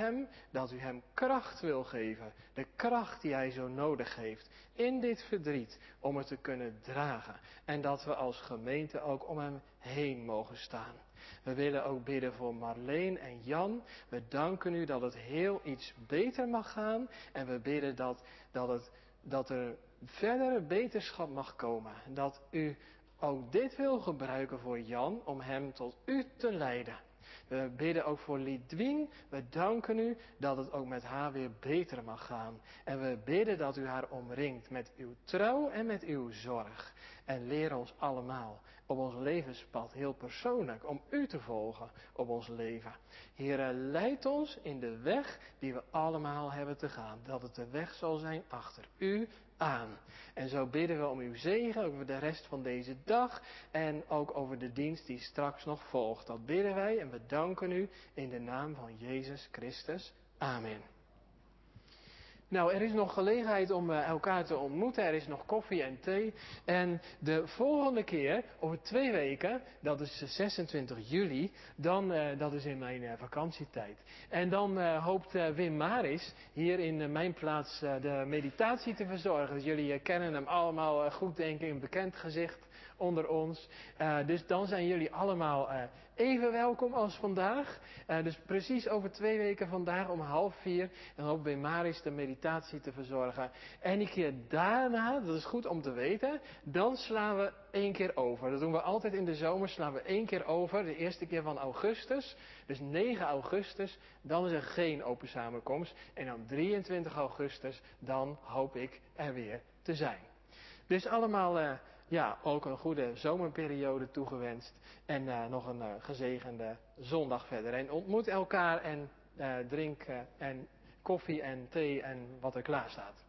hem dat u hem kracht wil geven. De kracht die hij zo nodig heeft in dit verdriet om het te kunnen dragen. En dat we als gemeente ook om hem heen mogen staan. We willen ook bidden voor Marleen en Jan. We danken u dat het heel iets beter mag gaan. En we bidden dat er verdere beterschap mag komen. Dat u ook dit wil gebruiken voor Jan om hem tot u te leiden. We bidden ook voor Lidwien. We danken u dat het ook met haar weer beter mag gaan. En we bidden dat u haar omringt met uw trouw en met uw zorg. En leer ons allemaal op ons levenspad heel persoonlijk om u te volgen op ons leven. Heere, leid ons in de weg die we allemaal hebben te gaan. Dat het de weg zal zijn achter u aan. En zo bidden we om uw zegen over de rest van deze dag en ook over de dienst die straks nog volgt. Dat bidden wij en we danken u in de naam van Jezus Christus. Amen. Nou, er is nog gelegenheid om elkaar te ontmoeten. Er is nog koffie en thee. En de volgende keer, over 2 weken, dat is 26 juli, dat is in mijn vakantietijd. En dan hoopt Wim Maris hier in mijn plaats de meditatie te verzorgen. Dus jullie kennen hem allemaal goed, denk ik, een bekend gezicht onder ons. Dus dan zijn jullie allemaal even welkom als vandaag. Dus precies over 2 weken vandaag om 3:30. Dan hoopt Wim Maris de meditatie te verzorgen. En die keer daarna, dat is goed om te weten, dan slaan we 1 keer over. Dat doen we altijd in de zomer, slaan we 1 keer over. De eerste keer van augustus, dus 9 augustus, dan is er geen open samenkomst. En dan 23 augustus, dan hoop ik er weer te zijn. Dus allemaal, ook een goede zomerperiode toegewenst. En nog een gezegende zondag verder. En ontmoet elkaar en drink en koffie en thee en wat er klaar staat.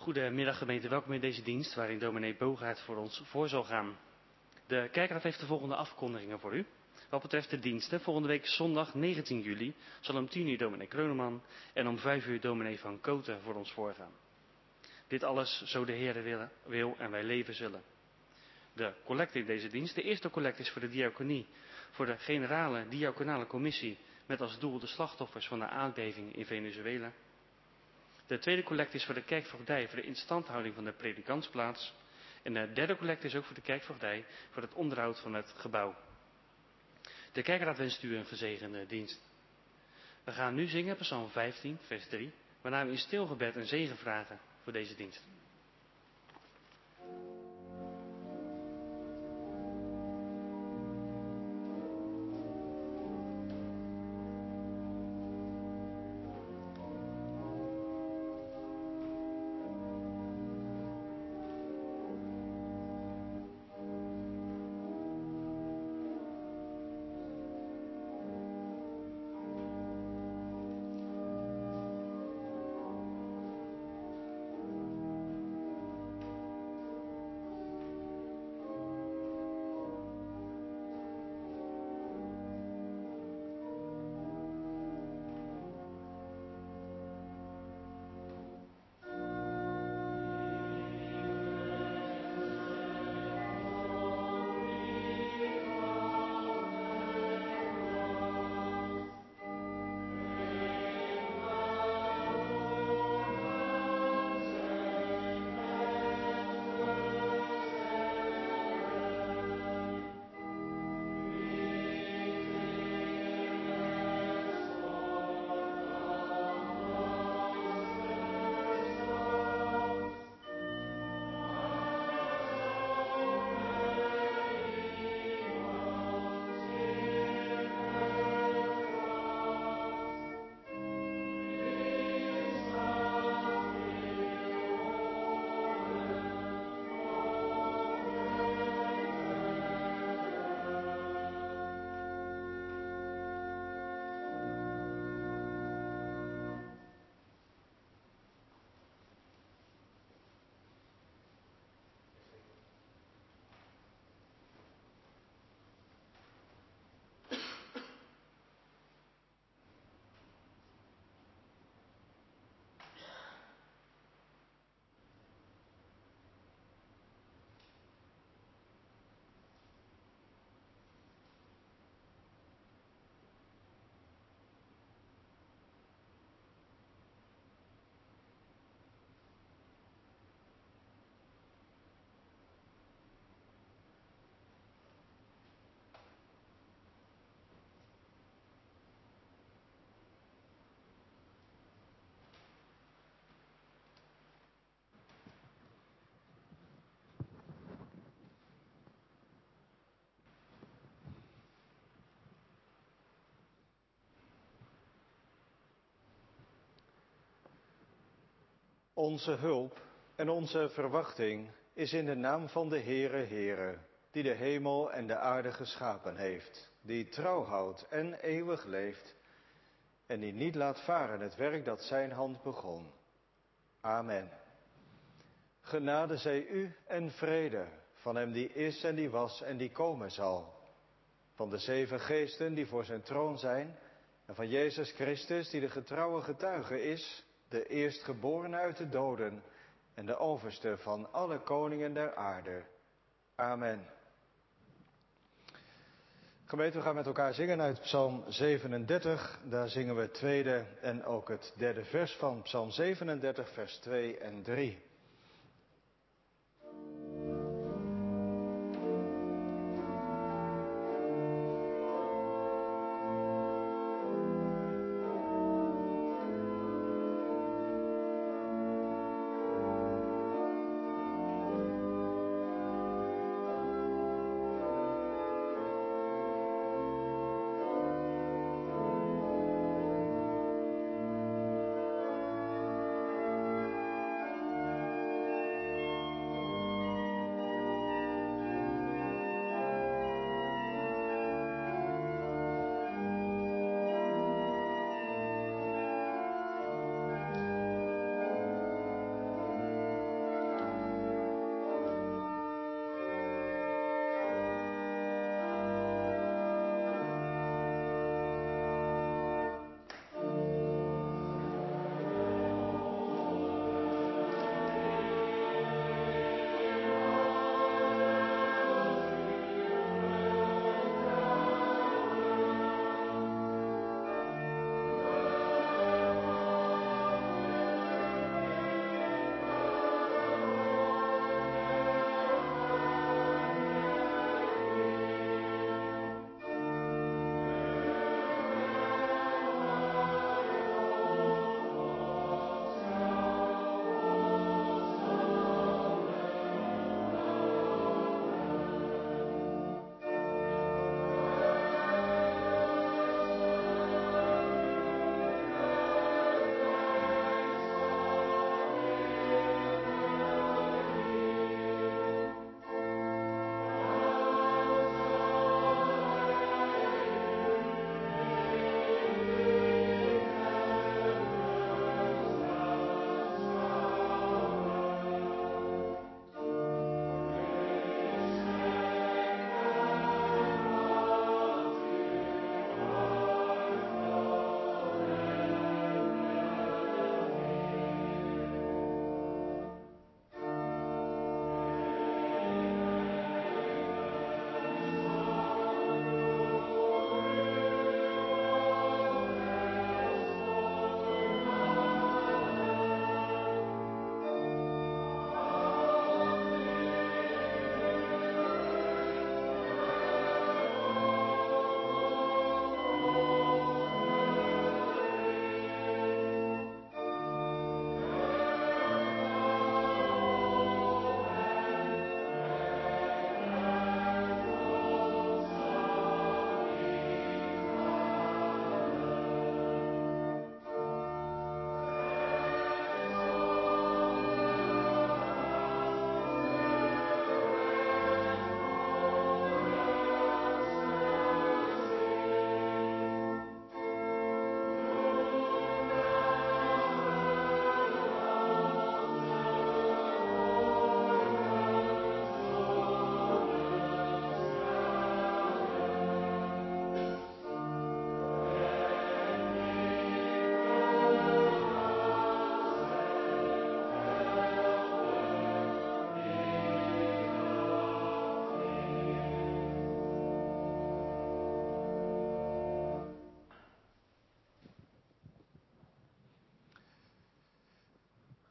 Goedemiddag gemeente, welkom in deze dienst waarin dominee Bogaert voor ons voor zal gaan. De kerkraad heeft de volgende afkondigingen voor u. Wat betreft de diensten, volgende week zondag 19 juli zal om 10 uur dominee Kreuneman en om 5 uur dominee Van Koten voor ons voorgaan. Dit alles zo de Heer wil en wij leven zullen. De collecte in deze dienst, de eerste collecte is voor de diaconie, voor de generale diaconale commissie met als doel de slachtoffers van de aardbeving in Venezuela. De tweede collecte is voor de kerkvoogdij, voor de instandhouding van de predikantsplaats. En de derde collecte is ook voor de kerkvoogdij, voor het onderhoud van het gebouw. De kerkraad wenst u een gezegende dienst. We gaan nu zingen, Psalm 15, vers 3, waarna we in stil gebed een zegen vragen voor deze dienst. Onze hulp en onze verwachting is in de naam van de Heere, die de hemel en de aarde geschapen heeft, die trouw houdt en eeuwig leeft en die niet laat varen het werk dat zijn hand begon. Amen. Genade zij u en vrede van hem die is en die was en die komen zal. Van de 7 geesten die voor zijn troon zijn en van Jezus Christus die de getrouwe getuige is, de eerstgeborene uit de doden en de overste van alle koningen der aarde. Amen. Gemeente, we gaan met elkaar zingen uit Psalm 37. Daar zingen we het tweede en ook het derde vers van Psalm 37, vers 2 en 3.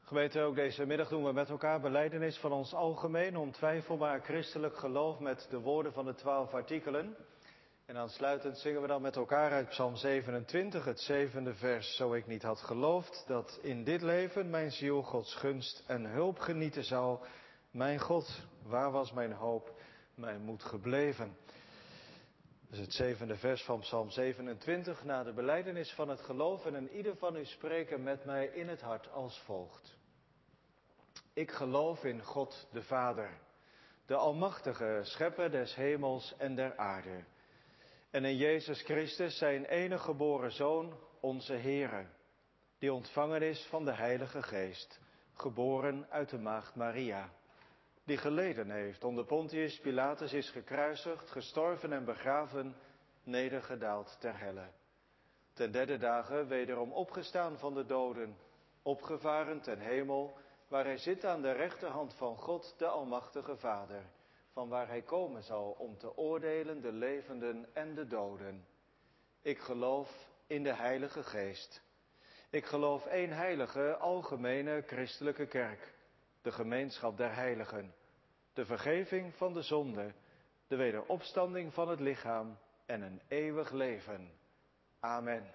Gemeente, ook deze middag doen we met elkaar belijdenis van ons algemeen ontwijfelbaar christelijk geloof met de woorden van de 12 artikelen. En aansluitend zingen we dan met elkaar uit Psalm 27, het 7e vers. Zo ik niet had geloofd dat in dit leven mijn ziel Gods gunst en hulp genieten zou. Mijn God, waar was mijn hoop, mijn moed gebleven? Dus het 7e vers van Psalm 27 na de belijdenis van het geloof. En ieder van u spreken met mij in het hart als volgt. Ik geloof in God de Vader, de Almachtige, Schepper des hemels en der aarde. En in Jezus Christus, zijn enige geboren Zoon, onze Heere, die ontvangen is van de Heilige Geest, geboren uit de maagd Maria, die geleden heeft, onder Pontius Pilatus is gekruisigd, gestorven en begraven, nedergedaald ter helle. Ten derde dagen wederom opgestaan van de doden, opgevaren ten hemel, waar hij zit aan de rechterhand van God, de Almachtige Vader, van waar hij komen zal om te oordelen de levenden en de doden. Ik geloof in de Heilige Geest. Ik geloof één heilige, algemene, christelijke kerk, de gemeenschap der heiligen, de vergeving van de zonde, de wederopstanding van het lichaam en een eeuwig leven. Amen.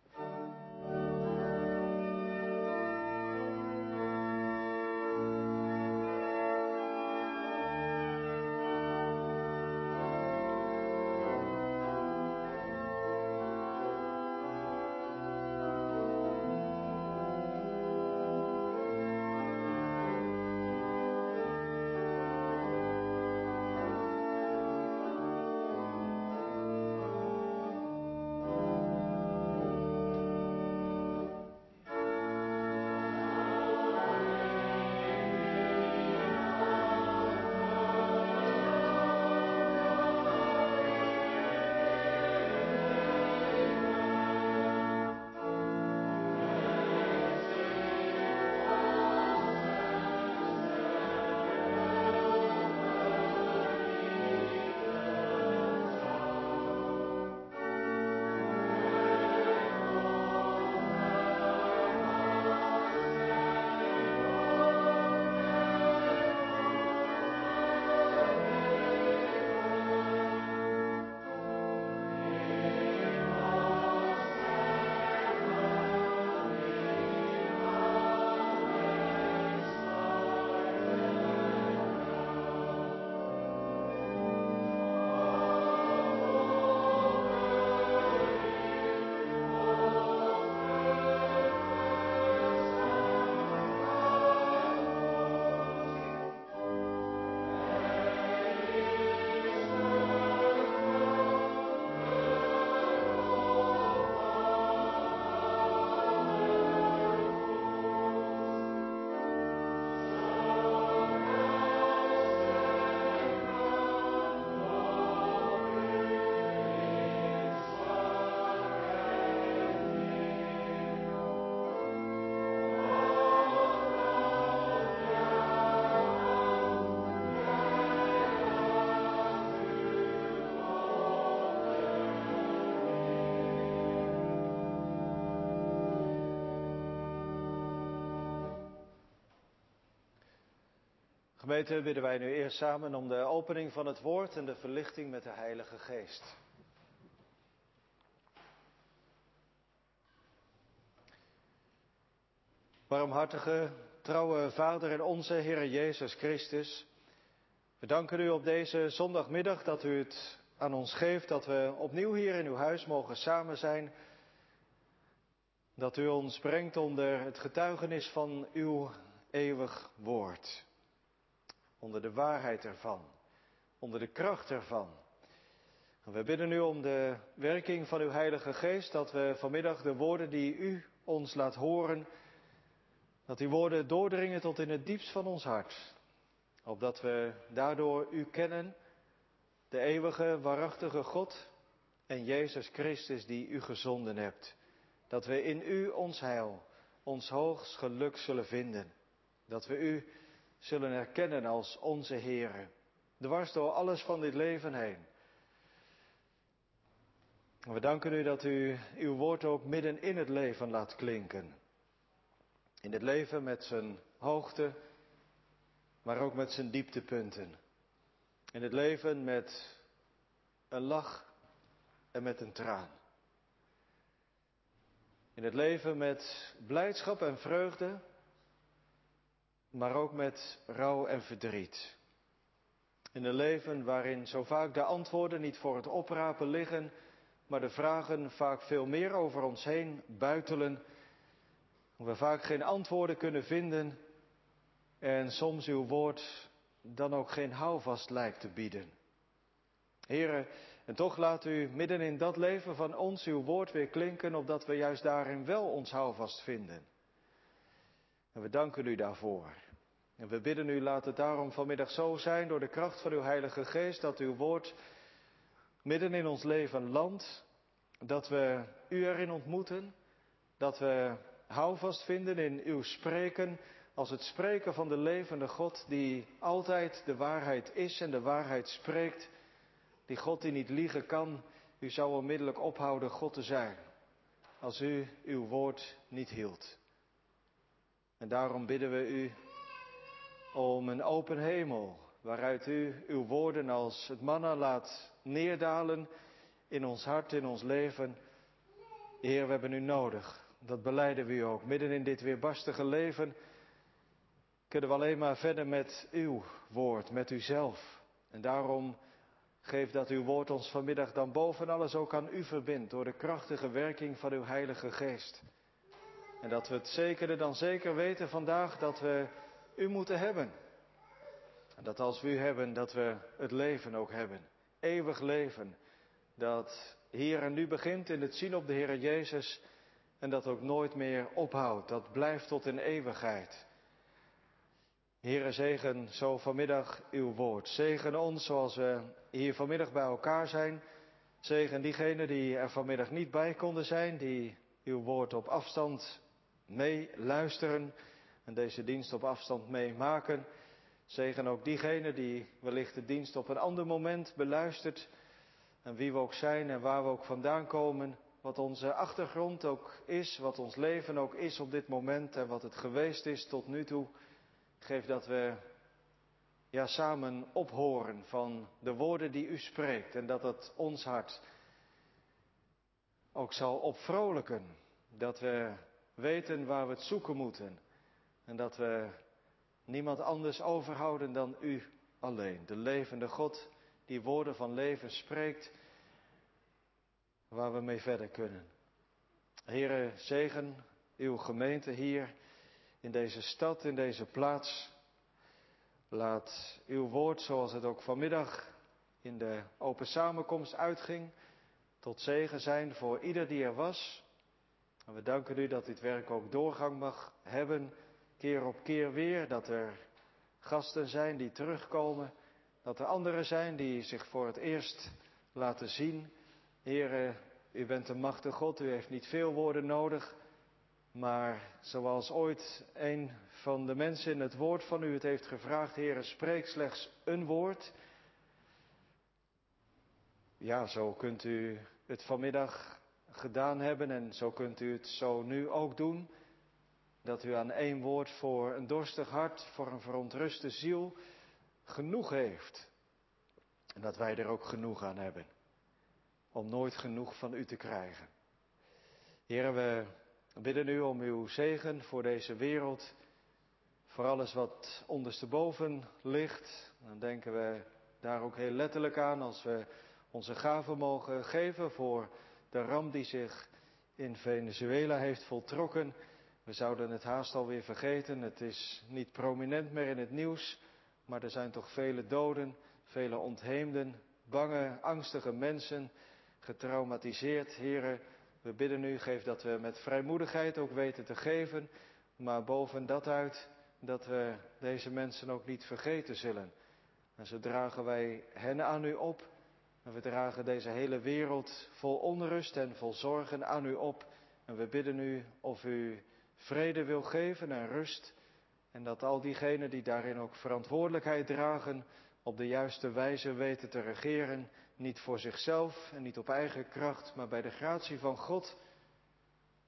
Gemeente, bidden wij nu eerst samen om de opening van het woord en de verlichting met de Heilige Geest. Barmhartige, trouwe Vader en onze Heer Jezus Christus, we danken u op deze zondagmiddag dat u het aan ons geeft, dat we opnieuw hier in uw huis mogen samen zijn. Dat u ons brengt onder het getuigenis van uw eeuwig woord. Onder de waarheid ervan, onder de kracht ervan. En we bidden u om de werking van uw Heilige Geest, dat we vanmiddag de woorden die u ons laat horen, dat die woorden doordringen tot in het diepst van ons hart. Opdat we daardoor u kennen, de eeuwige, waarachtige God en Jezus Christus die u gezonden hebt. Dat we in u ons heil, ons hoogst geluk zullen vinden. Dat we u zullen erkennen als onze Heere, dwars door alles van dit leven heen. En we danken u dat u uw woord ook midden in het leven laat klinken. In het leven met zijn hoogte, maar ook met zijn dieptepunten. In het leven met een lach en met een traan. In het leven met blijdschap en vreugde, maar ook met rouw en verdriet. In een leven waarin zo vaak de antwoorden niet voor het oprapen liggen, maar de vragen vaak veel meer over ons heen buitelen. We vaak geen antwoorden kunnen vinden en soms uw woord dan ook geen houvast lijkt te bieden. Here, en toch laat u midden in dat leven van ons uw woord weer klinken, opdat we juist daarin wel ons houvast vinden. En we danken u daarvoor. En we bidden u, laat het daarom vanmiddag zo zijn, door de kracht van uw Heilige Geest, dat uw woord midden in ons leven landt, dat we u erin ontmoeten, dat we houvast vinden in uw spreken, als het spreken van de levende God, die altijd de waarheid is en de waarheid spreekt, die God die niet liegen kan. U zou onmiddellijk ophouden God te zijn, als u uw woord niet hield. En daarom bidden we u om een open hemel, waaruit u uw woorden als het manna laat neerdalen in ons hart, in ons leven. Heer, we hebben u nodig. Dat belijden we u ook. Midden in dit weerbarstige leven kunnen we alleen maar verder met uw woord, met uzelf. En daarom geef dat uw woord ons vanmiddag dan boven alles ook aan u verbindt, door de krachtige werking van uw Heilige Geest. En dat we het zekerder dan zeker weten vandaag dat we u moeten hebben. En dat als we u hebben, dat we het leven ook hebben. Eeuwig leven. Dat hier en nu begint in het zien op de Heer Jezus. En dat ook nooit meer ophoudt. Dat blijft tot in eeuwigheid. Heere, zegen zo vanmiddag uw woord. Zegen ons zoals we hier vanmiddag bij elkaar zijn. Zegen diegenen die er vanmiddag niet bij konden zijn. Die uw woord op afstand meeluisteren. En deze dienst op afstand meemaken. Zegen ook diegenen die wellicht de dienst op een ander moment beluistert. En wie we ook zijn en waar we ook vandaan komen. Wat onze achtergrond ook is, wat ons leven ook is op dit moment en wat het geweest is tot nu toe. Geef dat we samen ophoren van de woorden die u spreekt. En dat het ons hart ook zal opvrolijken. Dat we weten waar we het zoeken moeten. En dat we niemand anders overhouden dan u alleen. De levende God die woorden van leven spreekt. Waar we mee verder kunnen. Heere, zegen uw gemeente hier in deze stad, in deze plaats. Laat uw woord, zoals het ook vanmiddag in de open samenkomst uitging, tot zegen zijn voor ieder die er was. En we danken u dat dit werk ook doorgang mag hebben, keer op keer weer. Dat er gasten zijn die terugkomen. Dat er anderen zijn die zich voor het eerst laten zien. Heere, u bent een machtige God, u heeft niet veel woorden nodig. Maar zoals ooit een van de mensen in het woord van u het heeft gevraagd, Heere, spreek slechts een woord. Ja, zo kunt u het vanmiddag gedaan hebben en zo kunt u het zo nu ook doen. Dat u aan één woord voor een dorstig hart, voor een verontruste ziel genoeg heeft. En dat wij er ook genoeg aan hebben. Om nooit genoeg van u te krijgen. Heere, we bidden u om uw zegen voor deze wereld. Voor alles wat ondersteboven ligt. Dan denken we daar ook heel letterlijk aan als we onze gaven mogen geven voor de ramp die zich in Venezuela heeft voltrokken. We zouden het haast alweer vergeten. Het is niet prominent meer in het nieuws. Maar er zijn toch vele doden, vele ontheemden, bange, angstige mensen, getraumatiseerd. Here, we bidden u, geef dat we met vrijmoedigheid ook weten te geven. Maar boven dat uit, dat we deze mensen ook niet vergeten zullen. En zo dragen wij hen aan u op. En we dragen deze hele wereld vol onrust en vol zorgen aan u op. En we bidden u of u vrede wil geven en rust. En dat al diegenen die daarin ook verantwoordelijkheid dragen, op de juiste wijze weten te regeren. Niet voor zichzelf en niet op eigen kracht, maar bij de gratie van God.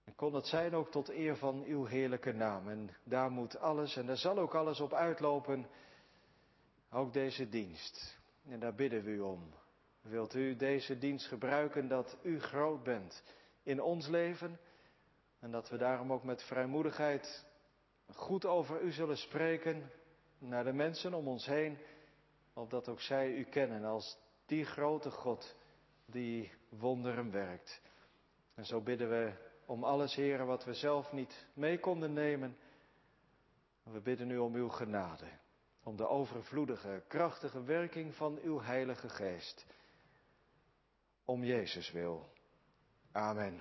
En kon het zijn ook tot eer van uw heerlijke naam. En daar moet alles en daar zal ook alles op uitlopen. Ook deze dienst. En daar bidden we u om. Wilt u deze dienst gebruiken dat u groot bent in ons leven. En dat we daarom ook met vrijmoedigheid goed over u zullen spreken naar de mensen om ons heen. Opdat ook zij u kennen als die grote God die wonderen werkt. En zo bidden we om alles, Heere, wat we zelf niet mee konden nemen. We bidden u om uw genade. Om de overvloedige, krachtige werking van uw Heilige Geest. Om Jezus wil. Amen.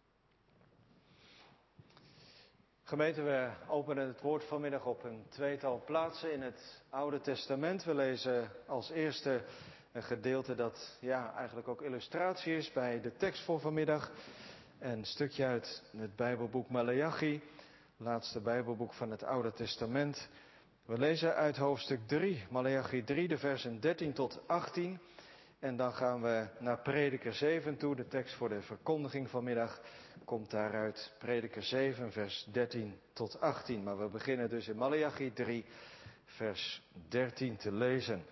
Gemeente, we openen het woord vanmiddag op een tweetal plaatsen in het Oude Testament. We lezen als eerste een gedeelte dat eigenlijk ook illustratie is bij de tekst voor vanmiddag. Een stukje uit het Bijbelboek Maleachi, laatste Bijbelboek van het Oude Testament. We lezen uit hoofdstuk 3, Maleachi 3, de versen 13 tot 18. En dan gaan we naar Prediker 7 toe. De tekst voor de verkondiging vanmiddag komt daaruit Prediker 7, vers 13 tot 18. Maar we beginnen dus in Maleachi 3, vers 13 te lezen.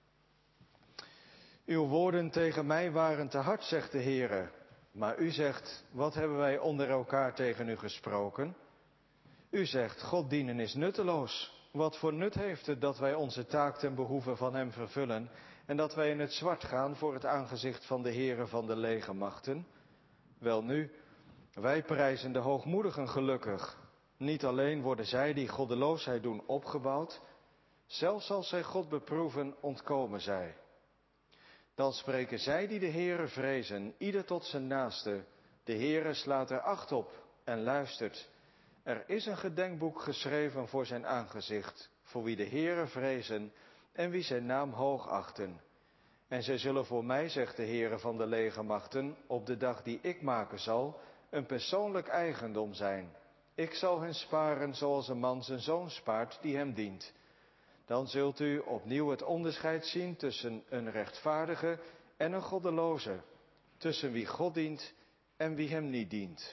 Uw woorden tegen mij waren te hard, zegt de Heere. Maar u zegt, wat hebben wij onder elkaar tegen u gesproken? U zegt, God dienen is nutteloos. Wat voor nut heeft het dat wij onze taak ten behoeve van hem vervullen en dat wij in het zwart gaan voor het aangezicht van de Heere van de legermachten? Welnu, wij prijzen de hoogmoedigen gelukkig. Niet alleen worden zij die goddeloosheid doen opgebouwd, zelfs als zij God beproeven, ontkomen zij. Dan spreken zij die de Heere vrezen, ieder tot zijn naaste. De Heere slaat er acht op en luistert. Er is een gedenkboek geschreven voor zijn aangezicht, voor wie de Heere vrezen en wie zijn naam hoog achten. En zij zullen voor mij, zegt de Heere van de legermachten, op de dag die ik maken zal, een persoonlijk eigendom zijn. Ik zal hen sparen zoals een man zijn zoon spaart die hem dient. Dan zult u opnieuw het onderscheid zien tussen een rechtvaardige en een goddeloze, tussen wie God dient en wie hem niet dient.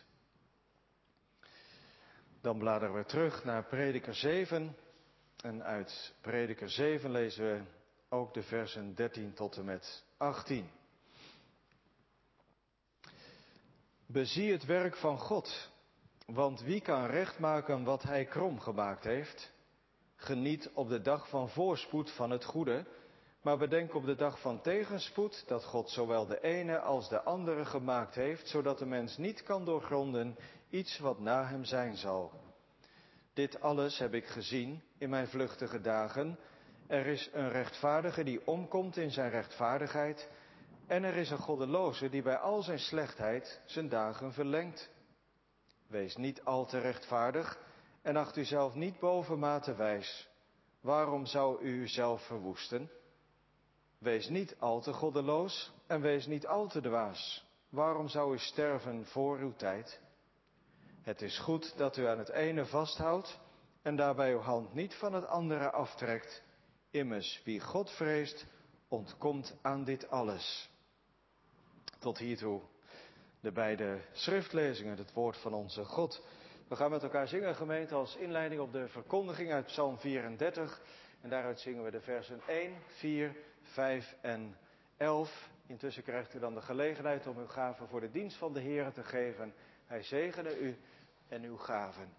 Dan bladeren we terug naar Prediker 7 en uit Prediker 7 lezen we ook de versen 13 tot en met 18. Bezie het werk van God, want wie kan recht maken wat hij krom gemaakt heeft? Geniet op de dag van voorspoed van het goede, maar bedenk op de dag van tegenspoed dat God zowel de ene als de andere gemaakt heeft, zodat de mens niet kan doorgronden iets wat na hem zijn zal. Dit alles heb ik gezien in mijn vluchtige dagen. Er is een rechtvaardige die omkomt in zijn rechtvaardigheid en er is een goddeloze die bij al zijn slechtheid zijn dagen verlengt. Wees niet al te rechtvaardig en acht uzelf niet bovenmate wijs. Waarom zou u uzelf verwoesten? Wees niet al te goddeloos en wees niet al te dwaas. Waarom zou u sterven voor uw tijd? Het is goed dat u aan het ene vasthoudt en daarbij uw hand niet van het andere aftrekt. Immers, wie God vreest, ontkomt aan dit alles. Tot hiertoe de beide schriftlezingen, het woord van onze God. We gaan met elkaar zingen, gemeente, als inleiding op de verkondiging uit Psalm 34. En daaruit zingen we de versen 1, 4, 5 en 11. Intussen krijgt u dan de gelegenheid om uw gaven voor de dienst van de Heer te geven. Hij zegene u en uw gaven.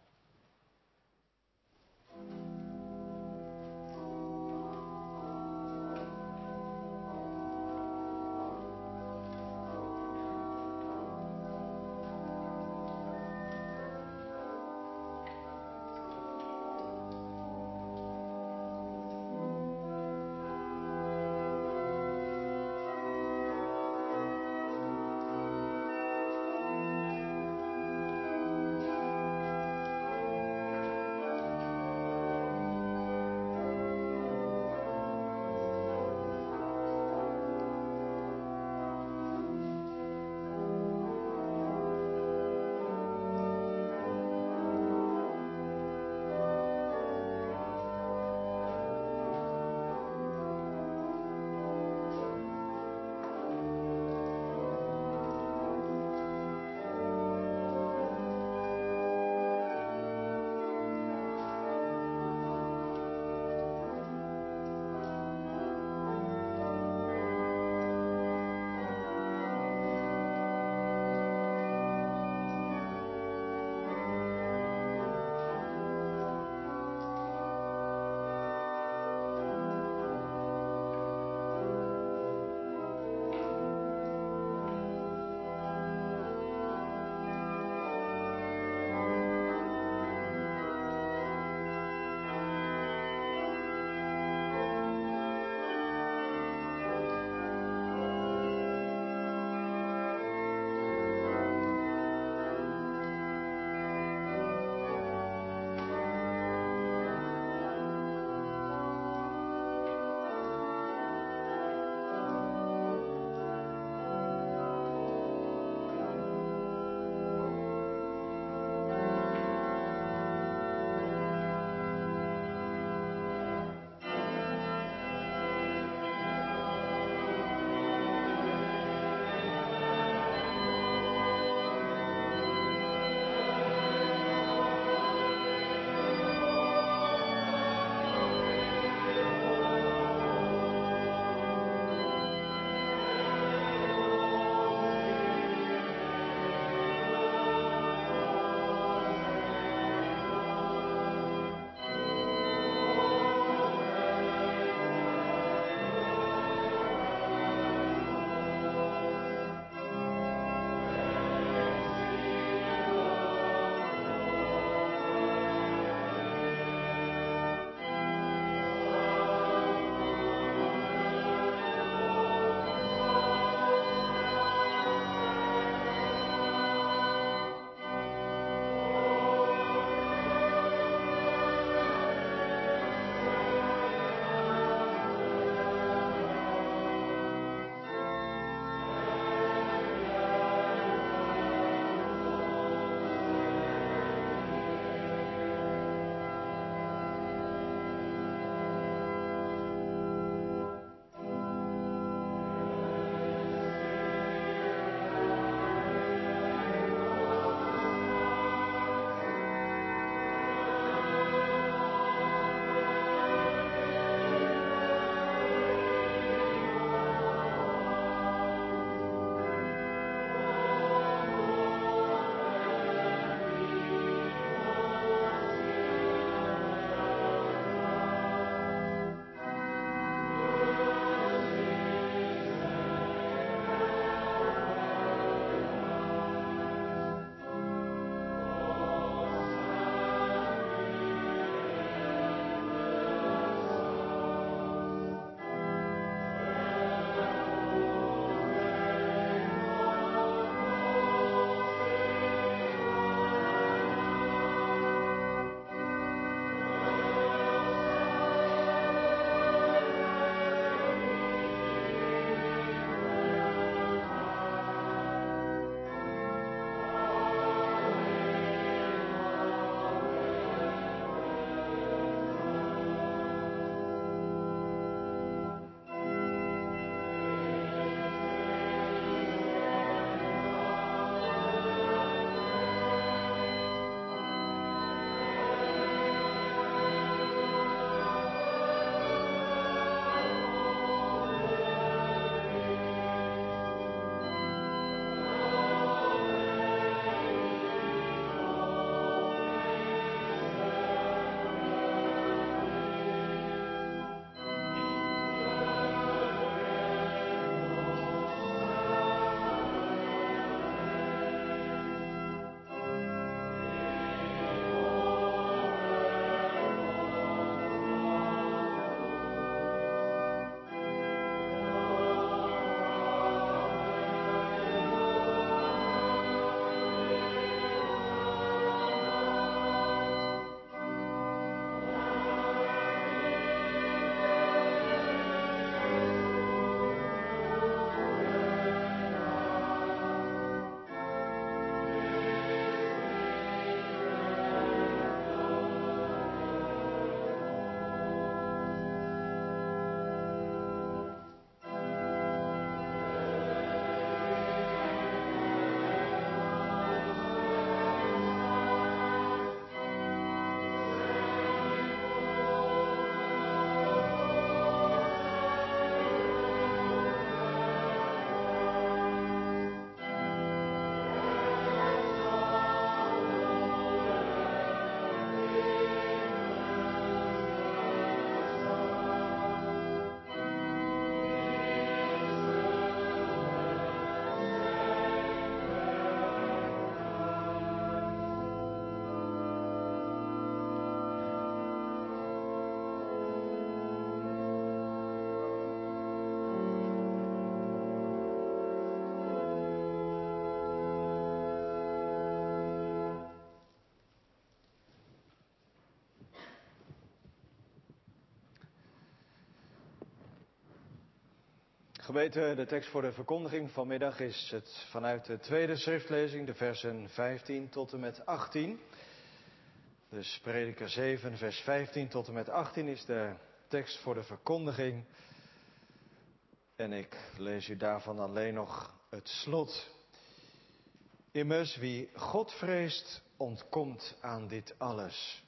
Gemeente, de tekst voor de verkondiging vanmiddag is het vanuit de tweede schriftlezing, de versen 15 tot en met 18. Dus Prediker 7, vers 15 tot en met 18 is de tekst voor de verkondiging. En ik lees u daarvan alleen nog het slot. Immers, wie God vreest, ontkomt aan dit alles.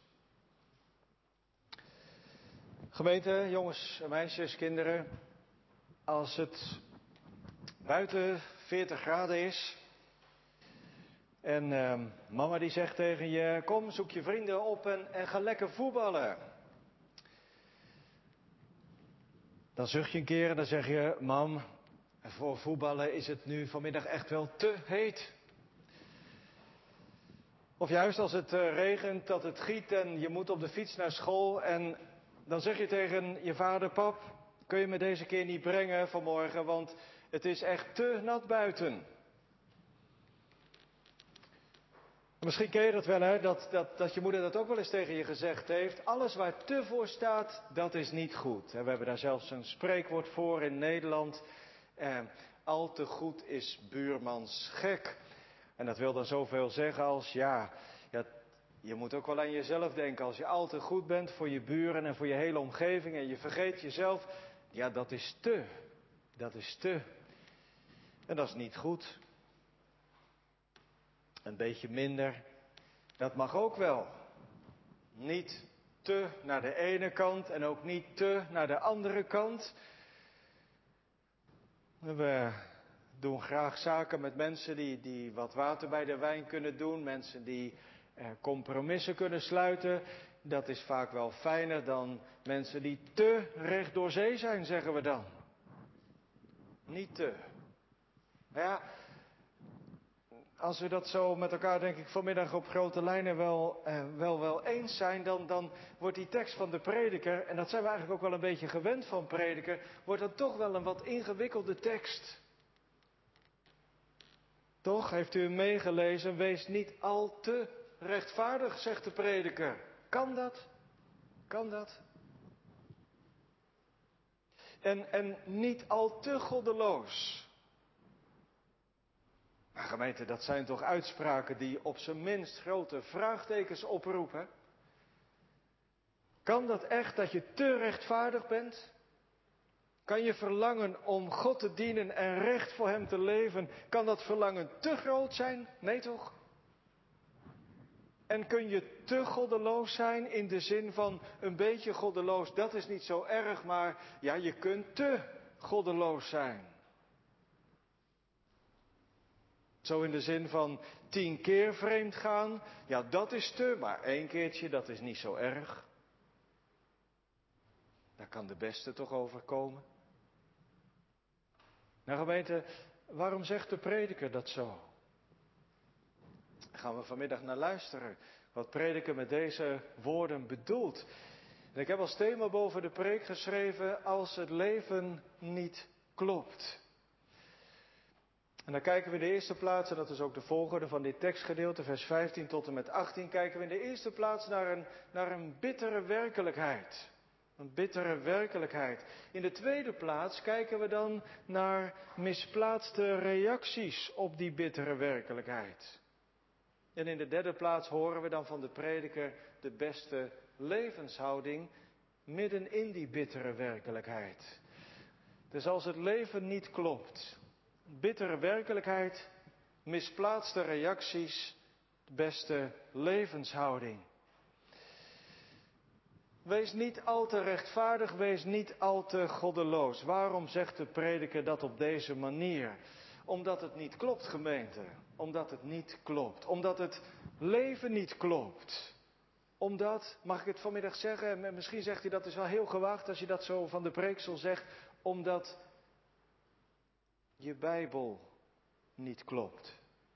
Gemeente, jongens, meisjes, kinderen. Als het buiten 40 graden is en mama die zegt tegen je, kom zoek je vrienden op en ga lekker voetballen. Dan zucht je een keer en dan zeg je, mam, voor voetballen is het nu vanmiddag echt wel te heet. Of juist als het regent, dat het giet en je moet op de fiets naar school en dan zeg je tegen je vader, pap, kun je me deze keer niet brengen vanmorgen, want het is echt te nat buiten. Misschien ken je dat wel, hè? Dat je moeder dat ook wel eens tegen je gezegd heeft. Alles waar te voor staat, dat is niet goed. We hebben daar zelfs een spreekwoord voor in Nederland. Al te goed is buurmans gek. En dat wil dan zoveel zeggen als, ja, je moet ook wel aan jezelf denken. Als je al te goed bent voor je buren en voor je hele omgeving en je vergeet jezelf, ja, dat is te. Dat is te. En dat is niet goed. Een beetje minder, dat mag ook wel. Niet te naar de ene kant en ook niet te naar de andere kant. We doen graag zaken met mensen die wat water bij de wijn kunnen doen. Mensen die compromissen kunnen sluiten. Dat is vaak wel fijner dan mensen die te recht door zee zijn, zeggen we dan. Niet te. Ja, als we dat zo met elkaar, denk ik, vanmiddag op grote lijnen wel eens zijn, dan wordt die tekst van de prediker, en dat zijn we eigenlijk ook wel een beetje gewend van prediker, wordt dan toch wel een wat ingewikkelde tekst. Toch, heeft u hem meegelezen, wees niet al te rechtvaardig, zegt de prediker. Kan dat? Kan dat? En niet al te goddeloos. Maar gemeente, dat zijn toch uitspraken die op zijn minst grote vraagtekens oproepen? Kan dat echt dat je te rechtvaardig bent? Kan je verlangen om God te dienen en recht voor Hem te leven, kan dat verlangen te groot zijn? Nee toch? En kun je te goddeloos zijn in de zin van een beetje goddeloos, dat is niet zo erg, maar ja, je kunt te goddeloos zijn. Zo in de zin van 10 keer vreemd gaan, ja dat is te, maar 1 keertje, dat is niet zo erg. Daar kan de beste toch overkomen. Nou gemeente, waarom zegt de prediker dat zo? Daar gaan we vanmiddag naar luisteren, wat prediker met deze woorden bedoelt. En ik heb als thema boven de preek geschreven, als het leven niet klopt. En dan kijken we in de eerste plaats, en dat is ook de volgorde van dit tekstgedeelte, vers 15 tot en met 18, kijken we in de eerste plaats naar een bittere werkelijkheid. Een bittere werkelijkheid. In de tweede plaats kijken we dan naar misplaatste reacties op die bittere werkelijkheid. En in de derde plaats horen we dan van de prediker de beste levenshouding midden in die bittere werkelijkheid. Dus als het leven niet klopt, bittere werkelijkheid, misplaatste reacties, de beste levenshouding. Wees niet al te rechtvaardig, wees niet al te goddeloos. Waarom zegt de prediker dat op deze manier? Omdat het niet klopt, gemeente. Omdat het niet klopt. Omdat het leven niet klopt. Omdat, mag ik het vanmiddag zeggen, en misschien zegt hij dat is wel heel gewaagd als je dat zo van de preeksel zegt, omdat je Bijbel niet klopt.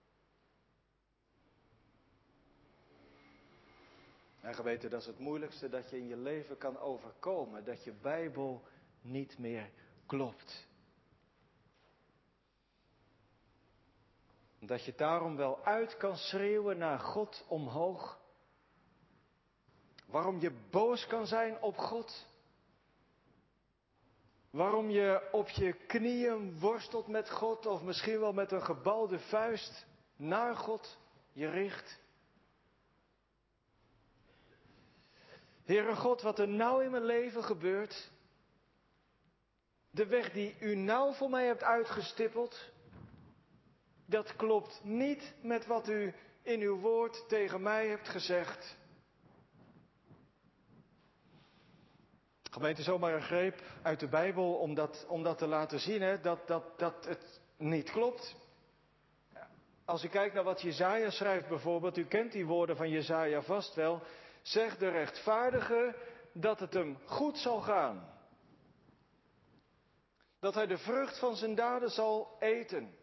En geweten, dat is het moeilijkste dat je in je leven kan overkomen. Dat je Bijbel niet meer klopt. Dat je daarom wel uit kan schreeuwen naar God omhoog. Waarom je boos kan zijn op God. Waarom je op je knieën worstelt met God of misschien wel met een gebalde vuist naar God je richt. Heere God, wat er nou in mijn leven gebeurt, de weg die u nou voor mij hebt uitgestippeld, dat klopt niet met wat u in uw woord tegen mij hebt gezegd. Gemeente, zomaar een greep uit de Bijbel om dat te laten zien, hè, dat het niet klopt. Als u kijkt naar wat Jesaja schrijft bijvoorbeeld, u kent die woorden van Jesaja vast wel. Zegt de rechtvaardige dat het hem goed zal gaan. Dat hij de vrucht van zijn daden zal eten.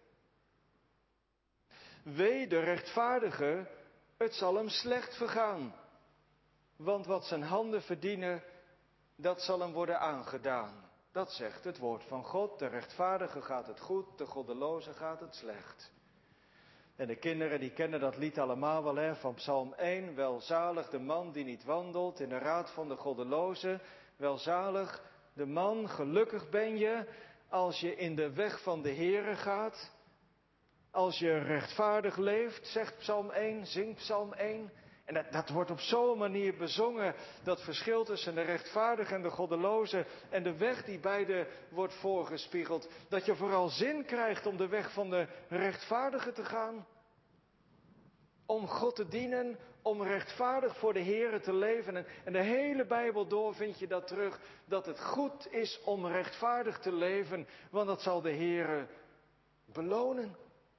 Wee de rechtvaardige, het zal hem slecht vergaan. Want wat zijn handen verdienen, dat zal hem worden aangedaan. Dat zegt het woord van God. De rechtvaardige gaat het goed, de goddeloze gaat het slecht. En de kinderen die kennen dat lied allemaal wel, hè, van Psalm 1. Welzalig de man die niet wandelt in de raad van de goddeloze. Welzalig de man, gelukkig ben je als je in de weg van de Here gaat. Als je rechtvaardig leeft, zegt Psalm 1, zingt Psalm 1. En dat wordt op zo'n manier bezongen, dat verschil tussen de rechtvaardige en de goddeloze en de weg die beide wordt voorgespiegeld. Dat je vooral zin krijgt om de weg van de rechtvaardige te gaan. Om God te dienen, om rechtvaardig voor de Here te leven. En de hele Bijbel door vind je dat terug, dat het goed is om rechtvaardig te leven, want dat zal de Here belonen.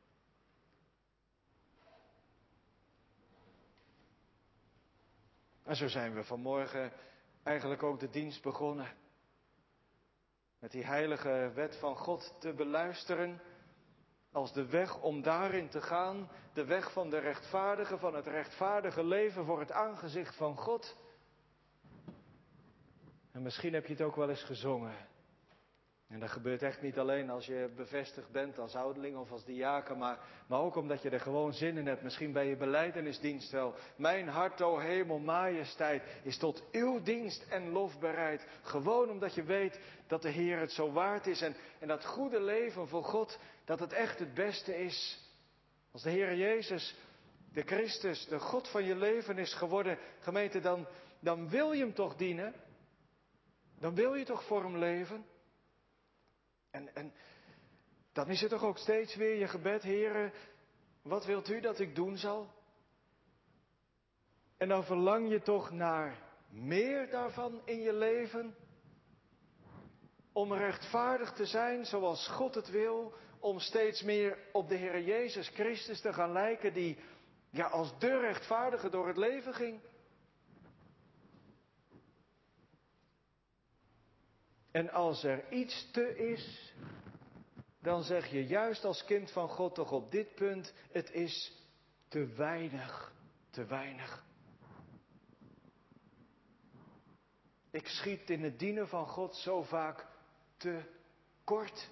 En zo zijn we vanmorgen eigenlijk ook de dienst begonnen. Met die heilige wet van God te beluisteren. Als de weg om daarin te gaan. De weg van de rechtvaardige, van het rechtvaardige leven voor het aangezicht van God. En misschien heb je het ook wel eens gezongen. En dat gebeurt echt niet alleen als je bevestigd bent als ouderling of als diaken, maar ook omdat je er gewoon zin in hebt. Misschien bij je belijdenisdienst wel. Mijn hart, o hemel, majesteit, is tot uw dienst en lof bereid. Gewoon omdat je weet dat de Heer het zo waard is. En dat goede leven voor God, dat het echt het beste is. Als de Heer Jezus, de Christus, de God van je leven is geworden, gemeente, dan wil je hem toch dienen? Dan wil je toch voor hem leven? En dan is het toch ook steeds weer je gebed, Heere, wat wilt u dat ik doen zal? En dan verlang je toch naar meer daarvan in je leven? Om rechtvaardig te zijn zoals God het wil, om steeds meer op de Heer Jezus Christus te gaan lijken, die als de rechtvaardige door het leven ging. En als er iets te is, dan zeg je juist als kind van God toch op dit punt, het is te weinig, te weinig. Ik schiet in het dienen van God zo vaak te kort.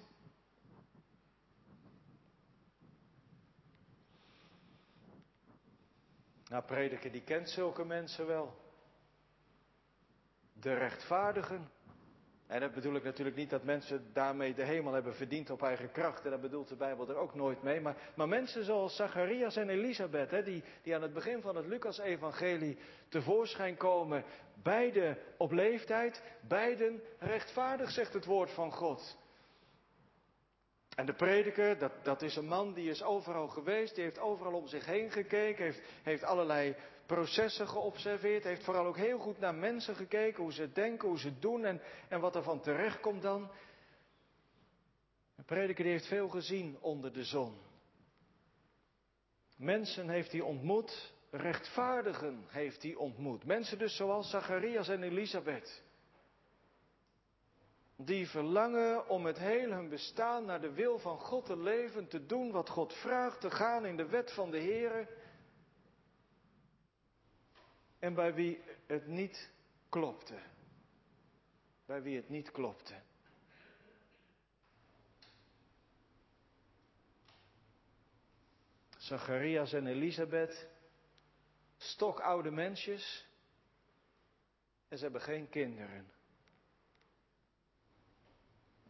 Nou, prediker die kent zulke mensen wel. De rechtvaardigen. En dat bedoel ik natuurlijk niet dat mensen daarmee de hemel hebben verdiend op eigen kracht. En dat bedoelt de Bijbel er ook nooit mee. Maar mensen zoals Zacharias en Elisabeth, hè, die aan het begin van het Lucas-evangelie tevoorschijn komen. Beide op leeftijd, beiden rechtvaardig, zegt het woord van God. En de prediker, dat is een man die is overal geweest, die heeft overal om zich heen gekeken, heeft allerlei processen geobserveerd, heeft vooral ook heel goed naar mensen gekeken, hoe ze denken, hoe ze doen en wat er van terecht komt dan. Een prediker die heeft veel gezien onder de zon. Mensen heeft hij ontmoet, rechtvaardigen heeft hij ontmoet. Mensen dus zoals Zacharias en Elisabeth. Die verlangen om het heel hun bestaan naar de wil van God te leven, te doen wat God vraagt, te gaan in de wet van de Heere. En bij wie het niet klopte. Bij wie het niet klopte. Zacharias en Elisabeth, stokoude mensjes. En ze hebben geen kinderen.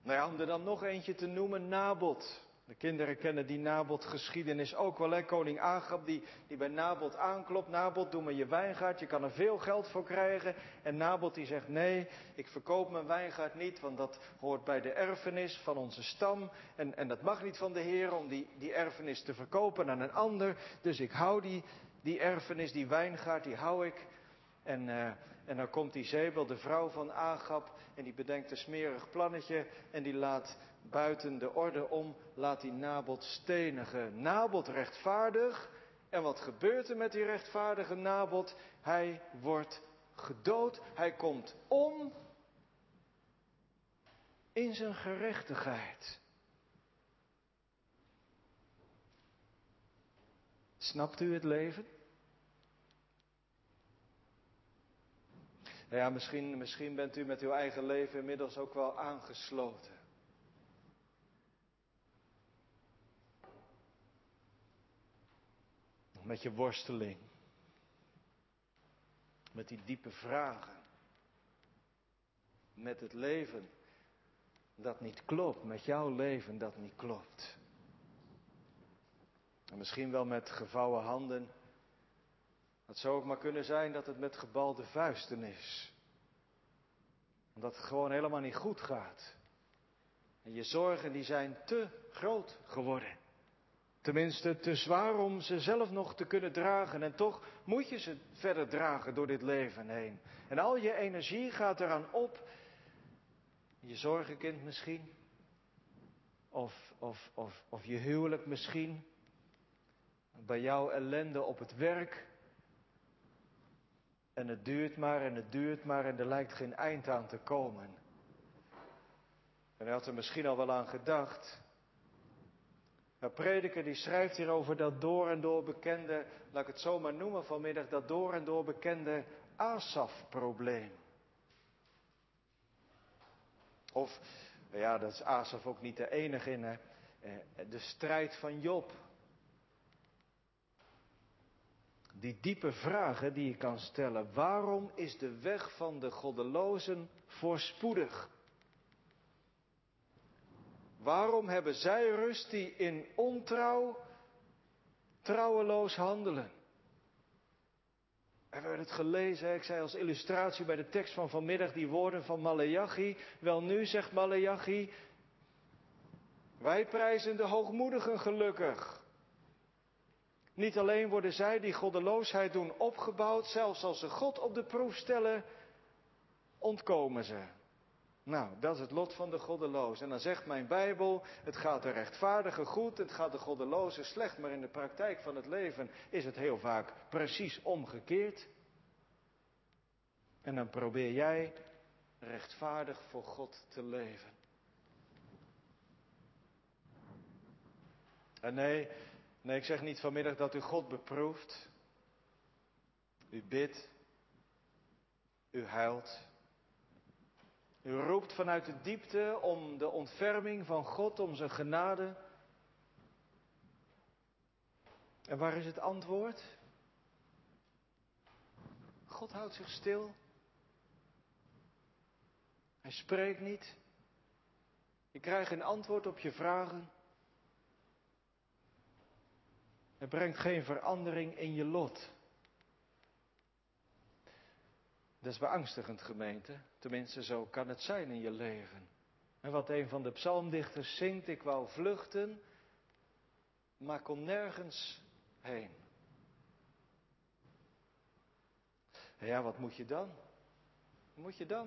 Nou ja, om er dan nog eentje te noemen, Nabot. De kinderen kennen die Nabot-geschiedenis ook wel. Hè? Koning Agab die bij Nabot aanklopt. Nabot, doe me je wijngaard, je kan er veel geld voor krijgen. En Nabot die zegt, nee, ik verkoop mijn wijngaard niet, want dat hoort bij de erfenis van onze stam. En dat mag niet van de Heer om die erfenis te verkopen aan een ander. Dus ik hou die erfenis, die wijngaard, die hou ik. En dan komt Izebel, de vrouw van Agab, en die bedenkt een smerig plannetje en die laat buiten de orde om, laat die Nabot stenigen. Nabot rechtvaardig. En wat gebeurt er met die rechtvaardige Nabot? Hij wordt gedood. Hij komt om in zijn gerechtigheid. Snapt u het leven? Ja, misschien bent u met uw eigen leven inmiddels ook wel aangesloten. Met je worsteling. Met die diepe vragen. Met het leven dat niet klopt. Met jouw leven dat niet klopt. En misschien wel met gevouwen handen. Het zou ook maar kunnen zijn dat het met gebalde vuisten is. Dat het gewoon helemaal niet goed gaat. En je zorgen die zijn te groot geworden. Tenminste, te zwaar om ze zelf nog te kunnen dragen. En toch moet je ze verder dragen door dit leven heen. En al je energie gaat eraan op. Je zorgenkind misschien. Of je huwelijk misschien. Bij jouw ellende op het werk. En het duurt maar en het duurt maar en er lijkt geen eind aan te komen. En hij had er misschien al wel aan gedacht. De prediker die schrijft hier over dat door en door bekende, laat ik het zo maar noemen vanmiddag, dat door en door bekende Asaf-probleem. Of, ja, dat is Asaf ook niet de enige in, hè? De strijd van Job. Die diepe vragen die je kan stellen. Waarom is de weg van de goddelozen voorspoedig? Waarom hebben zij rust die in ontrouw trouweloos handelen? We hebben het gelezen, ik zei als illustratie bij de tekst van vanmiddag die woorden van Maleachi. Wel nu, zegt Maleachi, wij prijzen de hoogmoedigen gelukkig. Niet alleen worden zij die goddeloosheid doen opgebouwd, zelfs als ze God op de proef stellen, ontkomen ze. Nou, dat is het lot van de goddelozen. En dan zegt mijn Bijbel, het gaat de rechtvaardige goed, het gaat de goddeloze slecht, maar in de praktijk van het leven is het heel vaak precies omgekeerd. En dan probeer jij rechtvaardig voor God te leven. En nee, ik zeg niet vanmiddag dat u God beproeft. U bidt, u huilt. U roept vanuit de diepte om de ontferming van God, om zijn genade. En waar is het antwoord? God houdt zich stil. Hij spreekt niet. Je krijgt geen antwoord op je vragen. Hij brengt geen verandering in je lot. Dat is beangstigend, gemeente. Tenminste, zo kan het zijn in je leven. En wat een van de psalmdichters zingt, ik wou vluchten, maar kon nergens heen. En ja, wat moet je dan? Wat moet je dan?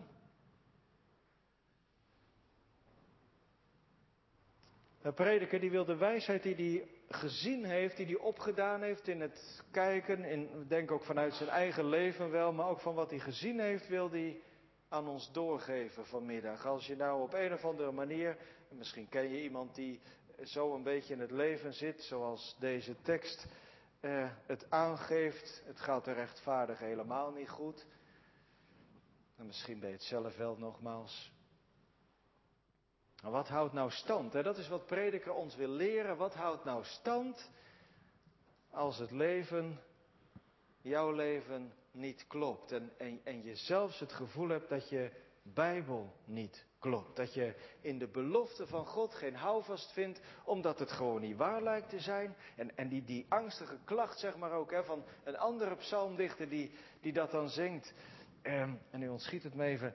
Een prediker die wil de wijsheid die hij gezien heeft, die hij opgedaan heeft in het kijken, ik denk ook vanuit zijn eigen leven wel, maar ook van wat hij gezien heeft, wil hij aan ons doorgeven vanmiddag. Als je nou op een of andere manier, misschien ken je iemand die zo een beetje in het leven zit, zoals deze tekst het aangeeft, het gaat de rechtvaardige helemaal niet goed. En misschien ben je het zelf wel nogmaals. Maar wat houdt nou stand? Hè? Dat is wat prediker ons wil leren. Wat houdt nou stand als het leven, jouw leven, niet klopt? En je zelfs het gevoel hebt dat je Bijbel niet klopt. Dat je in de belofte van God geen houvast vindt, omdat het gewoon niet waar lijkt te zijn. En die angstige klacht, zeg maar ook, van een andere psalmdichter die dat dan zingt. En nu ontschiet het me even.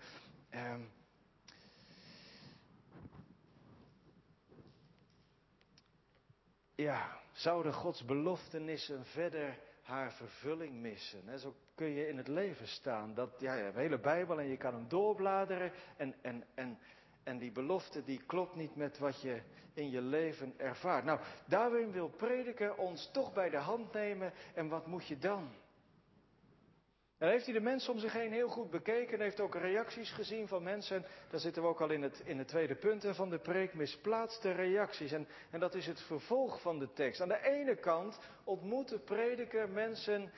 Zouden Gods beloftenissen verder haar vervulling missen? Zo kun je in het leven staan. Je hebt de hele Bijbel en je kan hem doorbladeren. En die belofte die klopt niet met wat je in je leven ervaart. Nou, Darwin wil prediker ons toch bij de hand nemen. En wat moet je dan? En heeft hij de mensen om zich heen heel goed bekeken. En heeft ook reacties gezien van mensen. Daar zitten we ook al in het tweede punt van de preek. Misplaatste reacties. En dat is het vervolg van de tekst. Aan de ene kant ontmoet de prediker mensen.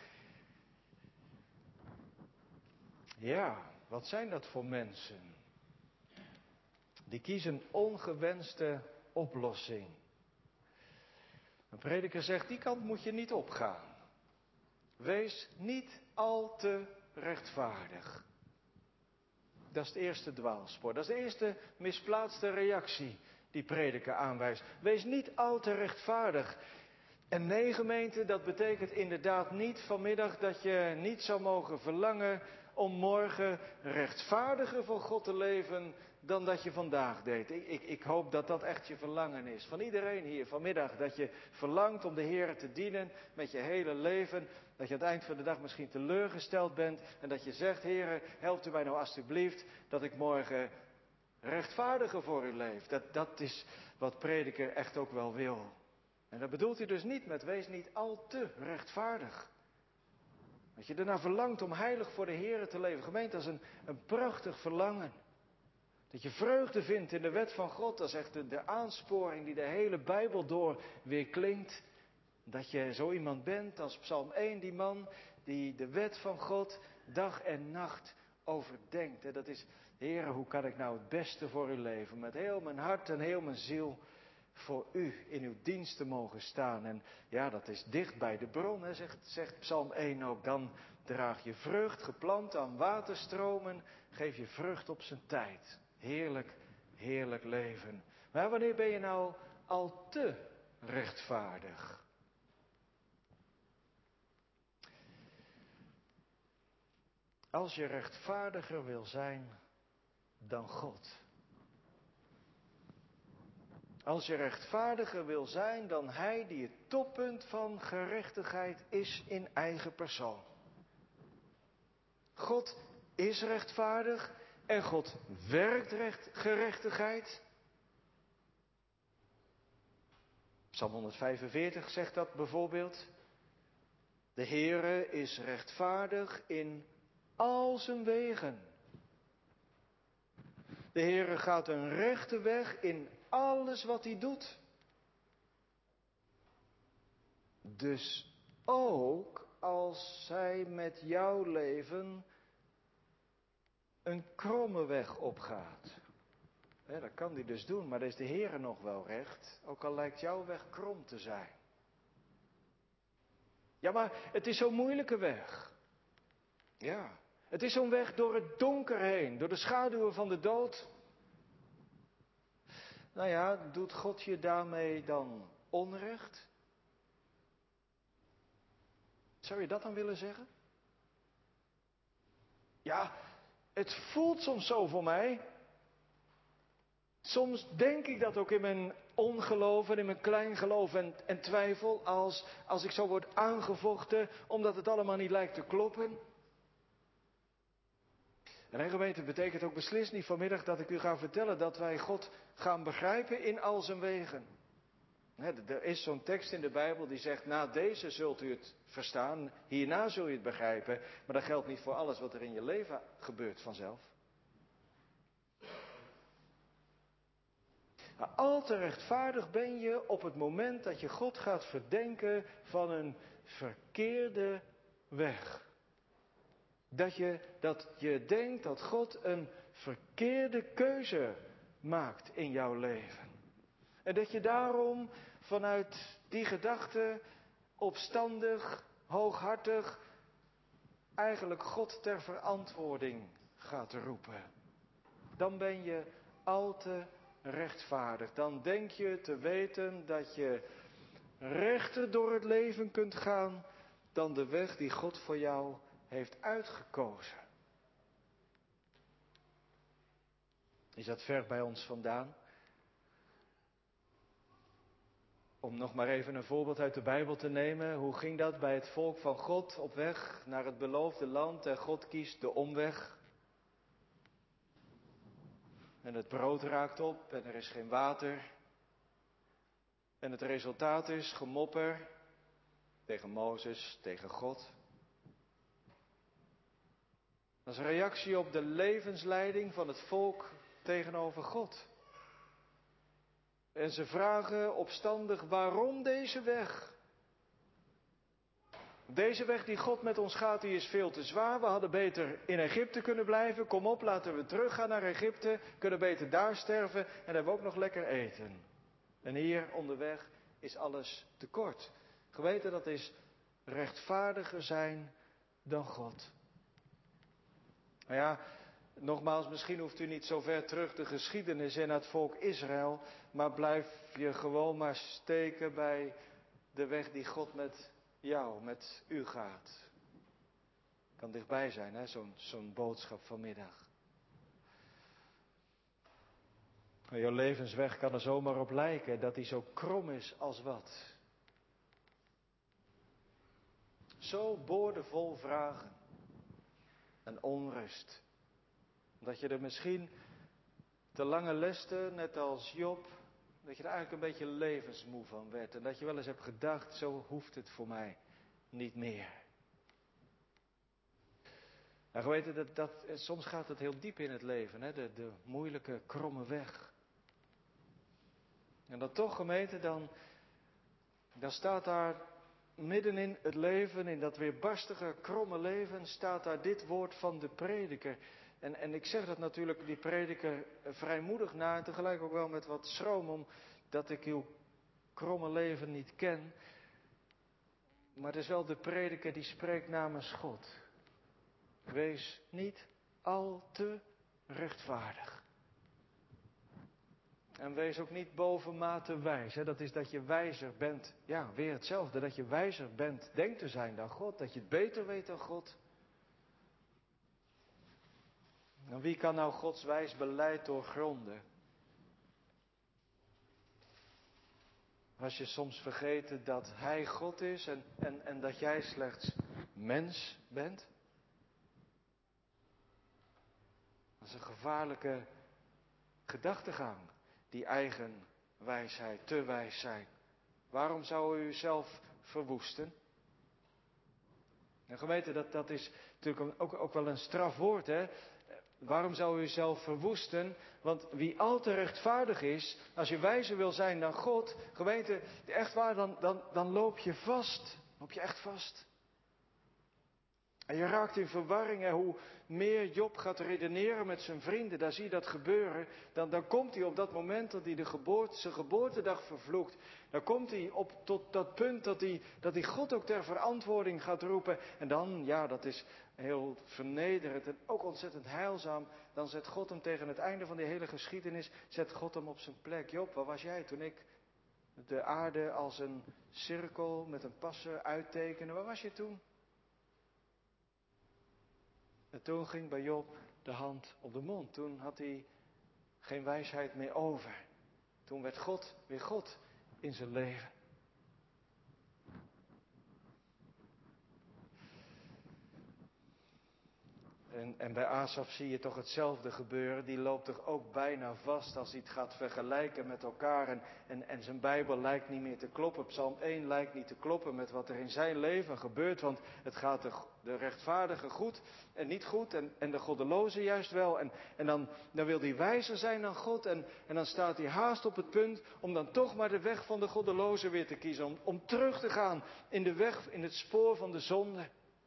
Ja, wat zijn dat voor mensen? Die kiezen ongewenste oplossing. Een prediker zegt, die kant moet je niet opgaan. Wees niet al te rechtvaardig. Dat is het eerste dwaalspoor. Dat is de eerste misplaatste reactie die prediker aanwijst. Wees niet al te rechtvaardig. En nee, gemeente, dat betekent inderdaad niet vanmiddag dat je niet zou mogen verlangen om morgen rechtvaardiger voor God te leven dan dat je vandaag deed. Ik hoop dat dat echt je verlangen is. Van iedereen hier vanmiddag. Dat je verlangt om de Heer te dienen met je hele leven. Dat je aan het eind van de dag misschien teleurgesteld bent. En dat je zegt, Heer, helpt u mij nou alstublieft dat ik morgen rechtvaardiger voor u leef. Dat is wat prediker echt ook wel wil. En dat bedoelt hij dus niet met wees niet al te rechtvaardig. Dat je ernaar verlangt om heilig voor de Heer te leven. Gemeente, dat is een prachtig verlangen. Dat je vreugde vindt in de wet van God. Dat is echt de aansporing die de hele Bijbel door weer klinkt. Dat je zo iemand bent als Psalm 1, die man die de wet van God dag en nacht overdenkt. En dat is, Heer, hoe kan ik nou het beste voor u leven? Met heel mijn hart en heel mijn ziel voor u in uw dienst te mogen staan. En ja, dat is dicht bij de bron, zegt Psalm 1 ook. Dan draag je vrucht, geplant aan waterstromen, geef je vrucht op zijn tijd. Heerlijk, heerlijk leven. Maar wanneer ben je nou al te rechtvaardig? Als je rechtvaardiger wil zijn dan God. Als je rechtvaardiger wil zijn dan Hij die het toppunt van gerechtigheid is in eigen persoon. God is rechtvaardig en God werkt gerechtigheid. Psalm 145 zegt dat bijvoorbeeld. De Heere is rechtvaardig in al zijn wegen. De Heere gaat een rechte weg in alles wat hij doet. Dus ook als hij met jouw leven een kromme weg opgaat. Dat kan hij dus doen, maar daar is de Heere nog wel recht. Ook al lijkt jouw weg krom te zijn. Ja, maar het is zo'n moeilijke weg. Ja, het is zo'n weg door het donker heen, door de schaduwen van de dood. Nou ja, doet God je daarmee dan onrecht? Zou je dat dan willen zeggen? Ja, het voelt soms zo voor mij. Soms denk ik dat ook in mijn ongeloof en in mijn kleingeloof en twijfel. Als ik zo word aangevochten omdat het allemaal niet lijkt te kloppen. En gemeente, betekent ook beslist niet vanmiddag dat ik u ga vertellen dat wij God gaan begrijpen in al zijn wegen. Er is zo'n tekst in de Bijbel die zegt, na deze zult u het verstaan, hierna zul je het begrijpen. Maar dat geldt niet voor alles wat er in je leven gebeurt vanzelf. Maar al te rechtvaardig ben je op het moment dat je God gaat verdenken van een verkeerde weg. Dat je denkt dat God een verkeerde keuze maakt in jouw leven. En dat je daarom vanuit die gedachte opstandig, hooghartig, eigenlijk God ter verantwoording gaat roepen. dan ben je al te rechtvaardig. Dan denk je te weten dat je rechter door het leven kunt gaan dan de weg die God voor jou heeft uitgekozen. Is dat ver bij ons vandaan? Om nog maar even een voorbeeld uit de Bijbel te nemen. Hoe ging dat bij het volk van God op weg naar het beloofde land en God kiest de omweg? En het brood raakt op en er is geen water. En het resultaat is gemopper tegen Mozes, tegen God. Dat is een reactie op de levensleiding van het volk tegenover God. En ze vragen opstandig, waarom deze weg? Deze weg die God met ons gaat, die is veel te zwaar. We hadden beter in Egypte kunnen blijven. Kom op, laten we teruggaan naar Egypte. Kunnen beter daar sterven en dan hebben we ook nog lekker eten. En hier onderweg is alles tekort. Geweten, dat is rechtvaardiger zijn dan God. Nou ja, nogmaals, misschien hoeft u niet zo ver terug de geschiedenis in het volk Israël, maar blijf je gewoon maar steken bij de weg die God met jou, met u gaat. Kan dichtbij zijn, hè, zo'n boodschap vanmiddag. Jouw levensweg kan er zomaar op lijken dat die zo krom is als wat. Zo boordevol vragen en onrust. Dat je er misschien te lange leste, net als Job, dat je er eigenlijk een beetje levensmoe van werd. En dat je wel eens hebt gedacht, zo hoeft het voor mij niet meer. Nou, geweten, soms gaat het heel diep in het leven, hè? De moeilijke, kromme weg. En dan toch, gemeente, dan staat daar midden in het leven, in dat weerbarstige, kromme leven, staat daar dit woord van de prediker. En ik zeg dat natuurlijk, die prediker, vrijmoedig na, en tegelijk ook wel met wat schroom, omdat ik uw kromme leven niet ken. Maar het is wel de prediker die spreekt namens God. Wees niet al te rechtvaardig. En wees ook niet bovenmate wijs. Hè? Dat is dat je wijzer bent. Ja, weer hetzelfde. Dat je wijzer bent, denkt te zijn dan God. Dat je het beter weet dan God. En wie kan nou Gods wijs beleid doorgronden? Was je soms vergeten dat Hij God is en dat jij slechts mens bent? Dat is een gevaarlijke gedachtegang. Die eigen wijsheid, te wijs zijn. Waarom zou u uzelf verwoesten? En gemeente, dat is natuurlijk ook wel een strafwoord, hè? Waarom zou u uzelf verwoesten? Want wie al te rechtvaardig is, als je wijzer wil zijn dan God, gemeente, echt waar, dan loop je vast. Loop je echt vast. En je raakt in verwarring. En hoe meer Job gaat redeneren met zijn vrienden, daar zie je dat gebeuren. Dan komt hij op dat moment dat hij zijn geboortedag vervloekt. Dan komt hij tot dat punt dat hij God ook ter verantwoording gaat roepen. En dan, ja, dat is heel vernederend en ook ontzettend heilzaam. Dan zet God hem tegen het einde van die hele geschiedenis, zet God hem op zijn plek. Job, waar was jij toen ik de aarde als een cirkel met een passer uittekende? Waar was je toen? En toen ging bij Job de hand op de mond. Toen had hij geen wijsheid meer over. Toen werd God weer God in zijn leven. En bij Asaf zie je toch hetzelfde gebeuren. Die loopt toch ook bijna vast als hij het gaat vergelijken met elkaar. En zijn Bijbel lijkt niet meer te kloppen. Psalm 1 lijkt niet te kloppen met wat er in zijn leven gebeurt. Want het gaat de rechtvaardige goed en niet goed. En de goddeloze juist wel. En dan wil hij wijzer zijn dan God. En dan staat hij haast op het punt om dan toch maar de weg van de goddeloze weer te kiezen. Om terug te gaan in de weg, in het spoor van de zonde.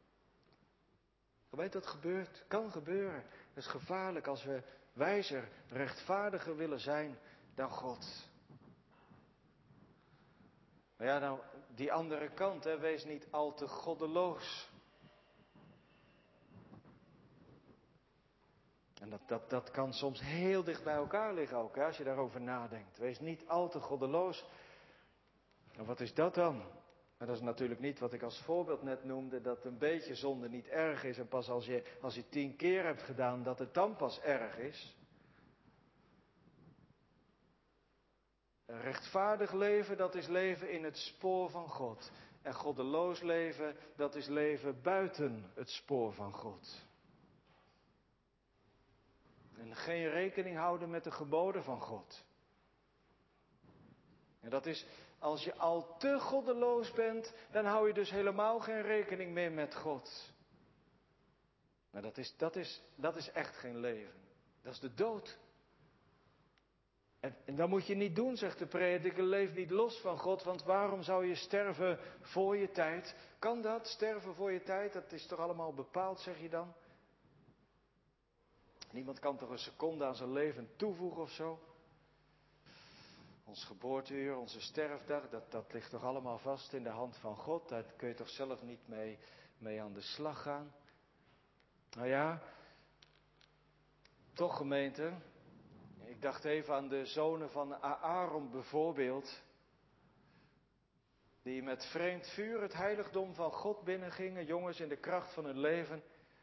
Weet dat gebeurt, kan gebeuren. Het is gevaarlijk als we wijzer, rechtvaardiger willen zijn dan God. Maar ja, nou, die andere kant, hè, wees niet al te goddeloos. En dat kan soms heel dicht bij elkaar liggen ook, hè, als je daarover nadenkt. Wees niet al te goddeloos. En wat is dat dan? Maar dat is natuurlijk niet wat ik als voorbeeld net noemde, dat een beetje zonde niet erg is. En pas als je 10 keer hebt gedaan, dat het dan pas erg is. Een rechtvaardig leven, dat is leven in het spoor van God. En goddeloos leven, dat is leven buiten het spoor van God. En geen rekening houden met de geboden van God. En dat is, als je al te goddeloos bent, dan hou je dus helemaal geen rekening meer met God. Maar dat is echt geen leven. Dat is de dood. En dat moet je niet doen, zegt de prediker. Leef niet los van God, want waarom zou je sterven voor je tijd? Kan dat, sterven voor je tijd? Dat is toch allemaal bepaald, zeg je dan? Niemand kan toch een seconde aan zijn leven toevoegen of zo? Ons geboorteuur, onze sterfdag, dat ligt toch allemaal vast in de hand van God? Daar kun je toch zelf niet mee aan de slag gaan? Nou ja, toch gemeente. Ik dacht even aan de zonen van Aaron bijvoorbeeld. Die met vreemd vuur het heiligdom van God binnengingen. Jongens in de kracht van hun leven.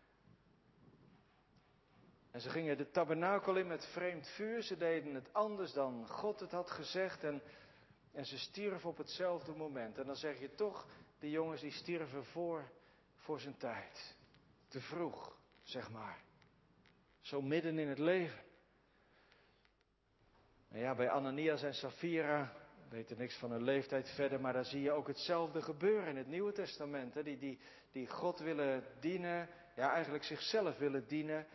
En ze gingen de tabernakel in met vreemd vuur. Ze deden het anders dan God het had gezegd. En ze stierven op hetzelfde moment. En dan zeg je toch, die jongens die stierven voor zijn tijd. Te vroeg, zeg maar. Zo midden in het leven. En ja, bij Ananias en Safira, we weten niks van hun leeftijd verder, maar daar zie je ook hetzelfde gebeuren in het Nieuwe Testament. Hè? Die God willen dienen, ja eigenlijk zichzelf willen dienen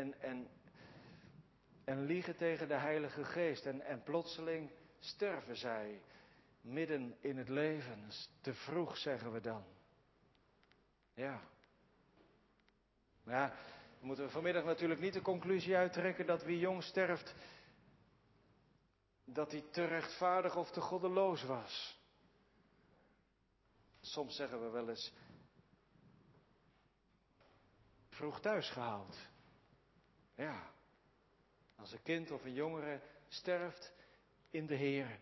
en liegen tegen de Heilige Geest. En plotseling sterven zij midden in het leven. Te vroeg, zeggen we dan. Ja. Maar ja, we moeten vanmiddag natuurlijk niet de conclusie uittrekken dat wie jong sterft, dat hij te rechtvaardig of te goddeloos was. Soms zeggen we wel eens, vroeg thuis gehaald. Ja, als een kind of een jongere sterft in de Heer.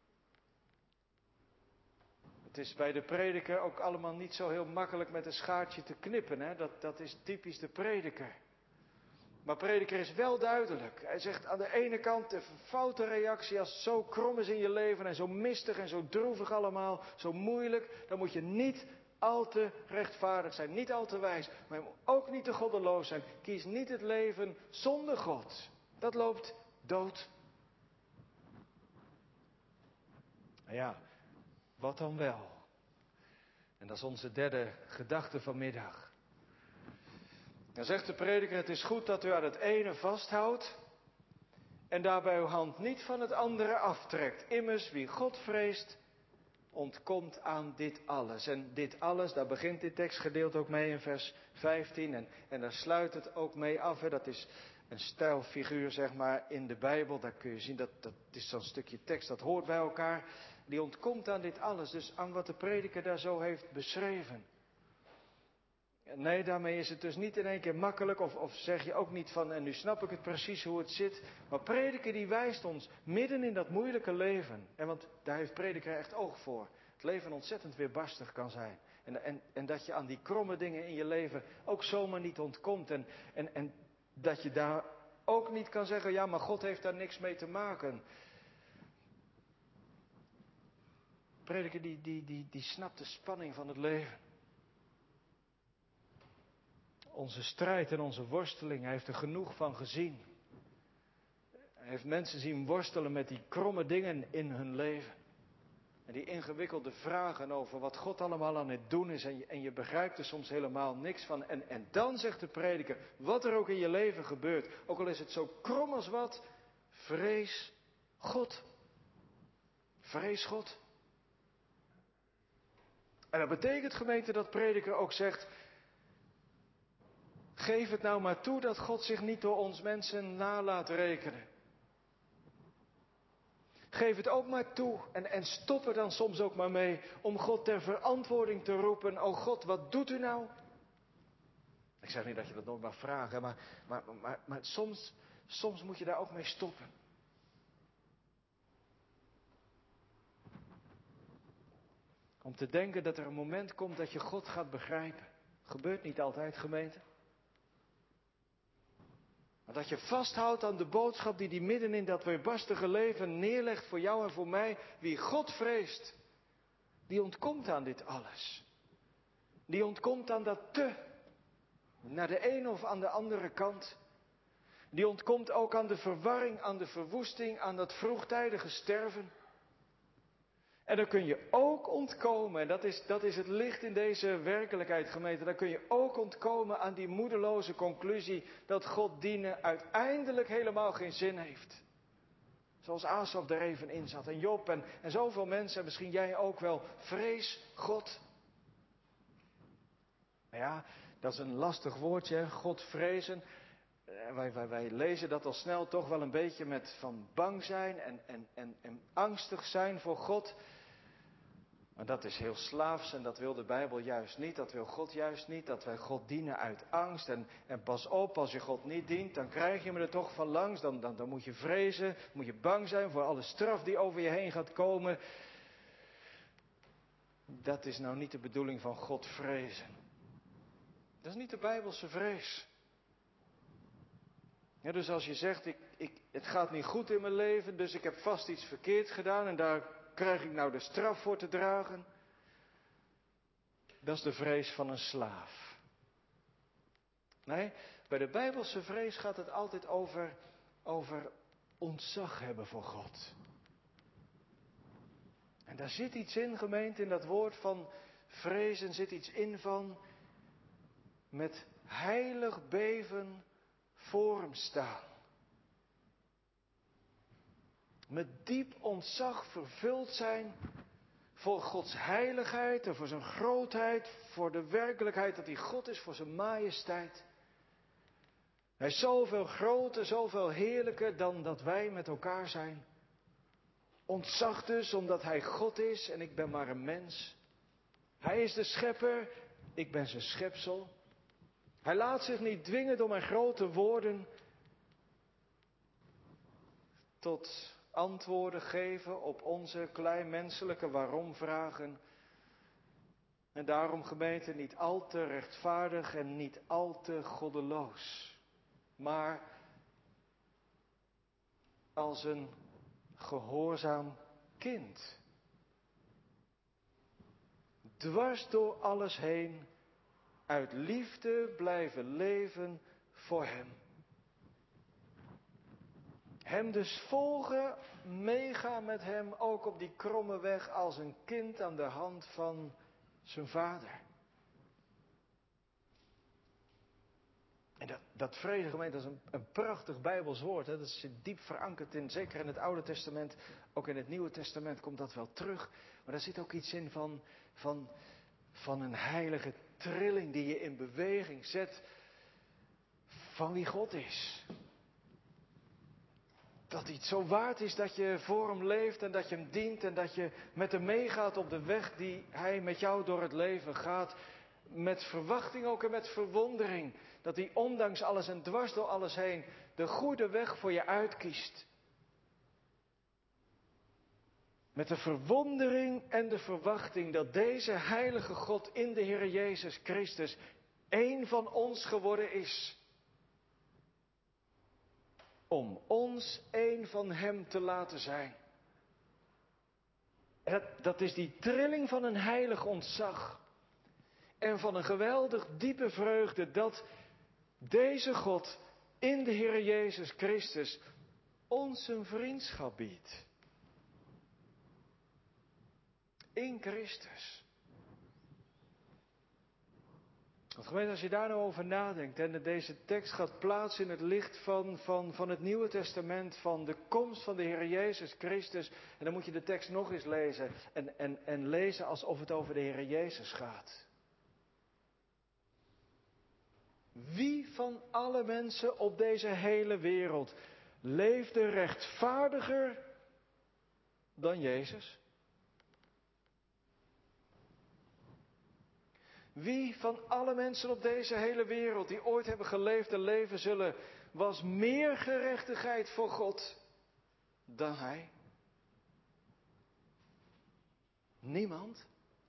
Het is bij de prediker ook allemaal niet zo heel makkelijk met een schaartje te knippen. Hè? Dat is typisch de prediker. Maar prediker is wel duidelijk. Hij zegt aan de ene kant de foute reactie, als het zo krom is in je leven en zo mistig en zo droevig allemaal, zo moeilijk, dan moet je niet al te rechtvaardig zijn, niet al te wijs, maar je moet ook niet te goddeloos zijn. Kies niet het leven zonder God. Dat loopt dood. Nou ja, wat dan wel? En dat is onze derde gedachte vanmiddag. Dan zegt de prediker, het is goed dat u aan het ene vasthoudt en daarbij uw hand niet van het andere aftrekt. Immers, wie God vreest, ontkomt aan dit alles. En dit alles, daar begint dit tekstgedeelte ook mee in vers 15 en daar sluit het ook mee af. Hè. Dat is een stijlfiguur, zeg maar, in de Bijbel. Daar kun je zien, dat is zo'n stukje tekst, dat hoort bij elkaar. Die ontkomt aan dit alles, dus aan wat de prediker daar zo heeft beschreven. Nee, daarmee is het dus niet in één keer makkelijk, of zeg je ook niet van, en nu snap ik het precies hoe het zit. Maar prediker die wijst ons midden in dat moeilijke leven. En want daar heeft prediker echt oog voor. Het leven ontzettend weerbarstig kan zijn. En dat je aan die kromme dingen in je leven ook zomaar niet ontkomt. En dat je daar ook niet kan zeggen, ja, maar God heeft daar niks mee te maken. Prediker die snapt de spanning van het leven. Onze strijd en onze worsteling, hij heeft er genoeg van gezien. Hij heeft mensen zien worstelen met die kromme dingen in hun leven. En die ingewikkelde vragen over wat God allemaal aan het doen is. En je begrijpt er soms helemaal niks van. En dan zegt de prediker, wat er ook in je leven gebeurt, ook al is het zo krom als wat, vrees God. Vrees God. En dat betekent, gemeente, dat prediker ook zegt, geef het nou maar toe dat God zich niet door ons mensen nalaat rekenen. Geef het ook maar toe en stop er dan soms ook maar mee om God ter verantwoording te roepen. O God, wat doet u nou? Ik zeg niet dat je dat nooit mag vragen, maar soms moet je daar ook mee stoppen. Om te denken dat er een moment komt dat je God gaat begrijpen. Gebeurt niet altijd, gemeente. Maar dat je vasthoudt aan de boodschap die midden in dat weerbarstige leven neerlegt voor jou en voor mij. Wie God vreest, die ontkomt aan dit alles. Die ontkomt aan dat naar de ene of aan de andere kant. Die ontkomt ook aan de verwarring, aan de verwoesting, aan dat vroegtijdige sterven. En dan kun je ook ontkomen, en dat is het licht in deze werkelijkheid, gemeente. Dan kun je ook ontkomen aan die moedeloze conclusie dat God dienen uiteindelijk helemaal geen zin heeft. Zoals Asaf er even in zat, en Job en zoveel mensen, en misschien jij ook wel. Vrees God. Nou ja, dat is een lastig woordje, God vrezen. Wij lezen dat al snel toch wel een beetje met van bang zijn en angstig zijn voor God. Maar dat is heel slaafs en dat wil de Bijbel juist niet. Dat wil God juist niet, dat wij God dienen uit angst. En pas op, als je God niet dient, dan krijg je me er toch van langs. Dan moet je vrezen, moet je bang zijn voor alle straf die over je heen gaat komen. Dat is nou niet de bedoeling van God vrezen. Dat is niet de Bijbelse vrees. Ja, dus als je zegt, het gaat niet goed in mijn leven, dus ik heb vast iets verkeerd gedaan en daar krijg ik nou de straf voor te dragen. Dat is de vrees van een slaaf. Nee, bij de Bijbelse vrees gaat het altijd over ontzag hebben voor God. En daar zit iets in, gemeente, in dat woord van vrezen zit iets in van met heilig beven voor hem staan. Met diep ontzag vervuld zijn voor Gods heiligheid en voor zijn grootheid, voor de werkelijkheid dat hij God is, voor zijn majesteit. Hij is zoveel groter, zoveel heerlijker dan dat wij met elkaar zijn. Ontzag dus omdat hij God is en ik ben maar een mens. Hij is de schepper, ik ben zijn schepsel. Hij laat zich niet dwingen door mijn grote woorden tot antwoorden geven op onze kleinmenselijke waarom-vragen. En daarom, gemeente, niet al te rechtvaardig en niet al te goddeloos. Maar als een gehoorzaam kind. Dwars door alles heen, uit liefde blijven leven voor hem. Hem dus volgen, meegaan met hem, ook op die kromme weg als een kind aan de hand van zijn vader. En dat vrezen, gemeente, dat is een prachtig Bijbels woord. Hè? Dat zit diep verankerd in, zeker in het Oude Testament, ook in het Nieuwe Testament komt dat wel terug. Maar daar zit ook iets in van een heilige trilling die je in beweging zet van wie God is. Dat hij het zo waard is dat je voor hem leeft en dat je hem dient en dat je met hem meegaat op de weg die hij met jou door het leven gaat. Met verwachting ook en met verwondering. Dat hij ondanks alles en dwars door alles heen de goede weg voor je uitkiest. Met de verwondering en de verwachting dat deze heilige God in de Heer Jezus Christus één van ons geworden is. Om ons één van hem te laten zijn. En dat is die trilling van een heilig ontzag. En van een geweldig diepe vreugde dat deze God in de Heer Jezus Christus ons een vriendschap biedt. In Christus. Want gemeente, als je daar nou over nadenkt en deze tekst gaat plaatsen in het licht van het Nieuwe Testament, van de komst van de Heer Jezus Christus, en dan moet je de tekst nog eens lezen en lezen alsof het over de Heer Jezus gaat. Wie van alle mensen op deze hele wereld leefde rechtvaardiger dan Jezus? Wie van alle mensen op deze hele wereld die ooit hebben geleefd en leven zullen, was meer gerechtigheid voor God dan hij? Niemand.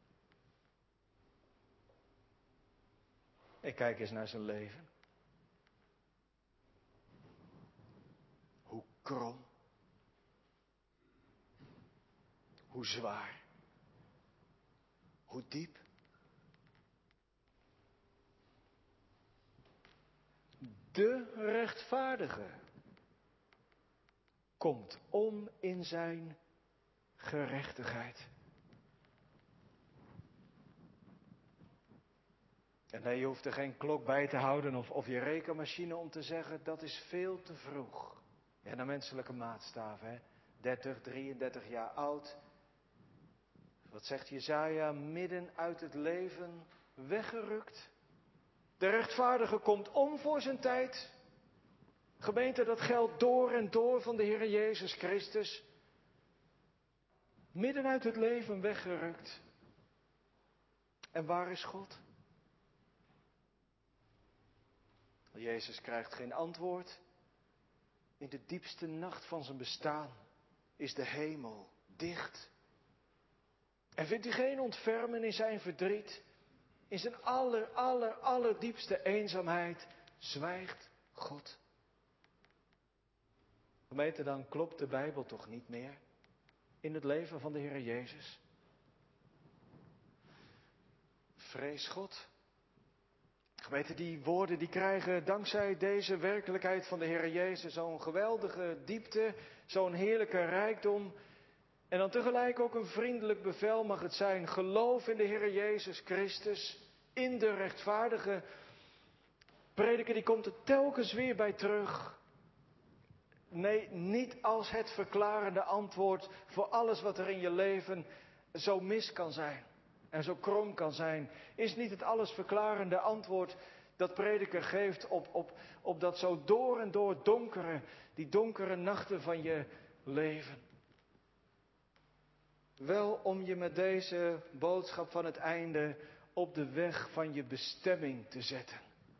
Ik kijk eens naar zijn leven. Hoe krom. Hoe zwaar. Hoe diep. De rechtvaardige komt om in zijn gerechtigheid. En nee, je hoeft er geen klok bij te houden of je rekenmachine om te zeggen, dat is veel te vroeg. Ja, naar menselijke maatstaven, hè. 30, 33 jaar oud. Wat zegt Jesaja? Midden uit het leven weggerukt. De rechtvaardige komt om voor zijn tijd. Gemeente, dat geldt door en door van de Heer Jezus Christus. Midden uit het leven weggerukt. En waar is God? Jezus krijgt geen antwoord. In de diepste nacht van zijn bestaan is de hemel dicht. En vindt hij geen ontfermen in zijn verdriet? In zijn allerdiepste eenzaamheid zwijgt God. Gemeente, dan klopt de Bijbel toch niet meer in het leven van de Heer Jezus? Vrees God. Gemeente, die woorden die krijgen dankzij deze werkelijkheid van de Heer Jezus zo'n geweldige diepte, zo'n heerlijke rijkdom. En dan tegelijk ook een vriendelijk bevel mag het zijn. Geloof in de Heer Jezus Christus, in de rechtvaardige. Prediker, die komt er telkens weer bij terug. Nee, niet als het verklarende antwoord voor alles wat er in je leven zo mis kan zijn. En zo krom kan zijn. Is niet het alles verklarende antwoord dat prediker geeft op dat zo door en door donkere, die donkere nachten van je leven. Wel om je met deze boodschap van het einde op de weg van je bestemming te zetten.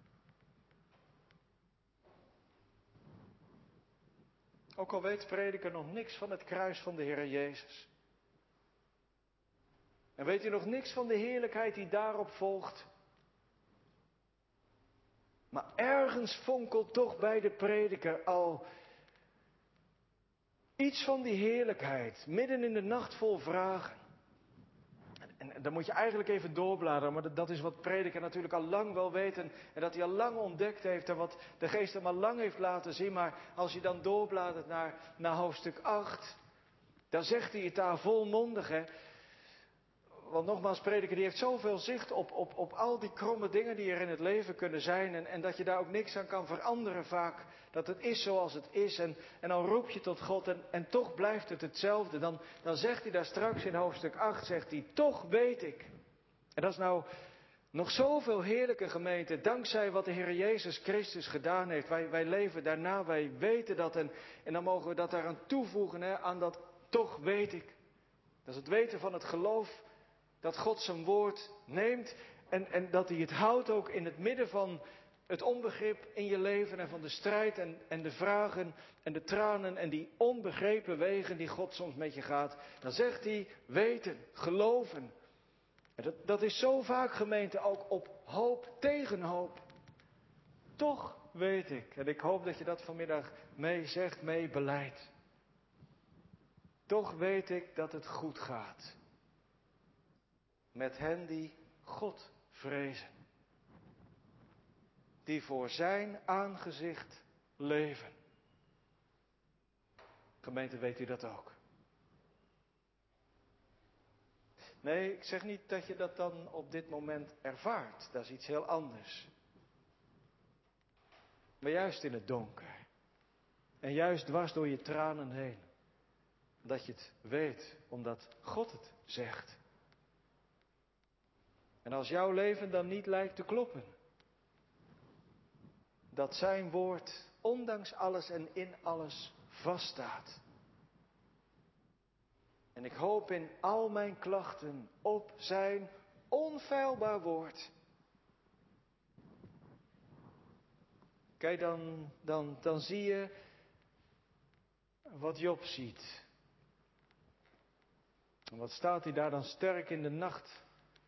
Ook al weet prediker nog niks van het kruis van de Heer Jezus. En weet u nog niks van de heerlijkheid die daarop volgt. Maar ergens fonkelt toch bij de prediker al iets van die heerlijkheid. Midden in de nacht vol vragen. En dan moet je eigenlijk even doorbladeren. Maar dat is wat prediker natuurlijk al lang wel weet. En dat hij al lang ontdekt heeft. En wat de geest hem al lang heeft laten zien. Maar als je dan doorbladert naar hoofdstuk 8. Dan zegt hij het daar volmondig, hè. Want nogmaals, prediker, die heeft zoveel zicht op al die kromme dingen die er in het leven kunnen zijn. En dat je daar ook niks aan kan veranderen vaak. Dat het is zoals het is. En dan roep je tot God en toch blijft het hetzelfde. Dan zegt hij daar straks in hoofdstuk 8, zegt hij, toch weet ik. En dat is nou nog zoveel heerlijke gemeente. Dankzij wat de Heer Jezus Christus gedaan heeft. Wij leven daarna, wij weten dat. En dan mogen we dat daaraan toevoegen, hè, aan dat toch weet ik. Dat is het weten van het geloof. Dat God zijn woord neemt en dat hij het houdt ook in het midden van het onbegrip in je leven en van de strijd en de vragen en de tranen en die onbegrepen wegen die God soms met je gaat. Dan zegt hij weten, geloven. En dat is zo vaak gemeente ook op hoop tegen hoop. Toch weet ik, en ik hoop dat je dat vanmiddag mee zegt, mee beleidt. Toch weet ik dat het goed gaat. Met hen die God vrezen. Die voor zijn aangezicht leven. Gemeente, weet u dat ook? Nee, ik zeg niet dat je dat dan op dit moment ervaart. Dat is iets heel anders. Maar juist in het donker. En juist dwars door je tranen heen. Dat je het weet, omdat God het zegt. En als jouw leven dan niet lijkt te kloppen. Dat zijn woord, ondanks alles en in alles, vaststaat. En ik hoop in al mijn klachten op zijn onfeilbaar woord. Kijk, dan zie je wat Job ziet. En wat staat hij daar dan sterk in de nacht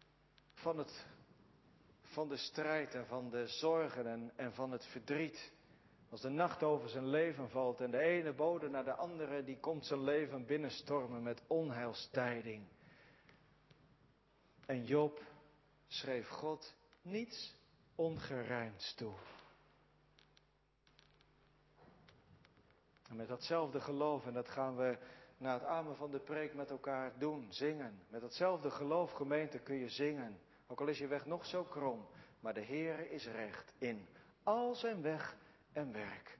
van de strijd en van de zorgen en van het verdriet. Als de nacht over zijn leven valt en de ene bode naar de andere, die komt zijn leven binnenstormen met onheilstijding. En Job schreef God niets ongerijmds toe. En met datzelfde geloof, en dat gaan we na het amen van de preek met elkaar doen, zingen. Met datzelfde geloof, gemeente, kun je zingen. Ook al is je weg nog zo krom, maar de Heere is recht in al zijn weg en werk.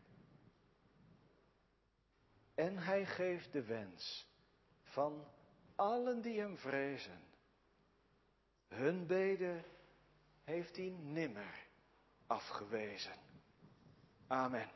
En hij geeft de wens van allen die hem vrezen. Hun bede heeft hij nimmer afgewezen. Amen.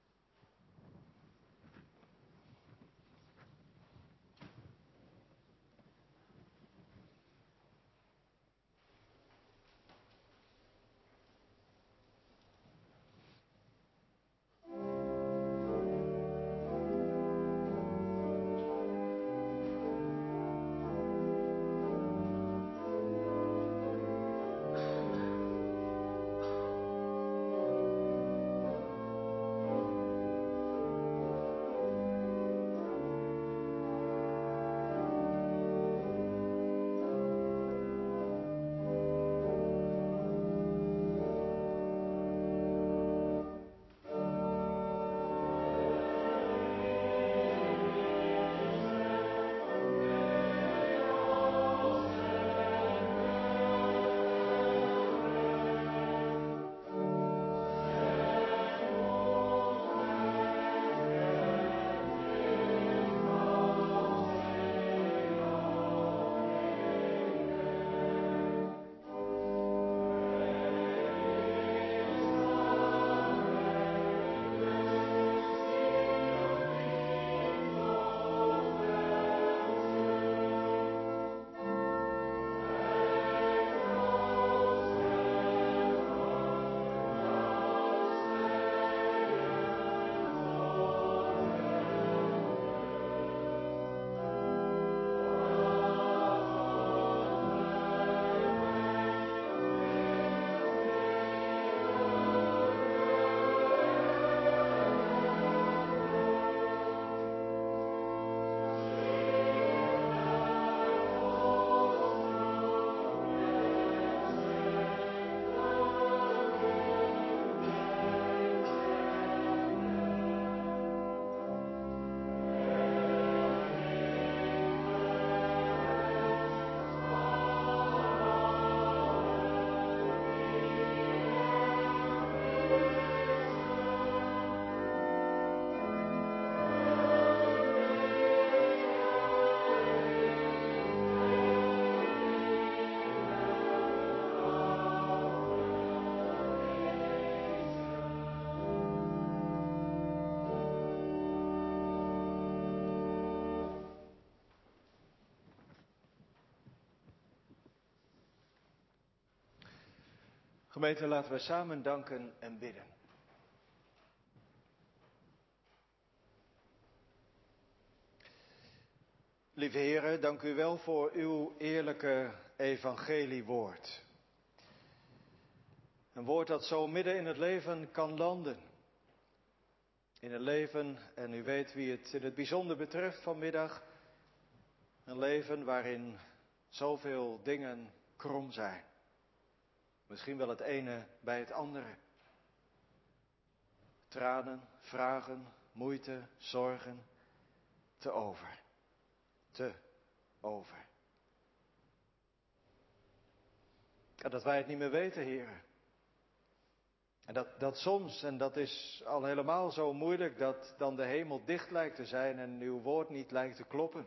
Gemeente, laten we samen danken en bidden. Lieve Heere, dank u wel voor uw eerlijke evangeliewoord. Een woord dat zo midden in het leven kan landen. In het leven, en u weet wie het in het bijzonder betreft vanmiddag, een leven waarin zoveel dingen krom zijn. Misschien wel het ene bij het andere. Tranen, vragen, moeite, zorgen, te over. Te over. En dat wij het niet meer weten, heren. En dat soms, en dat is al helemaal zo moeilijk, dat dan de hemel dicht lijkt te zijn en uw woord niet lijkt te kloppen.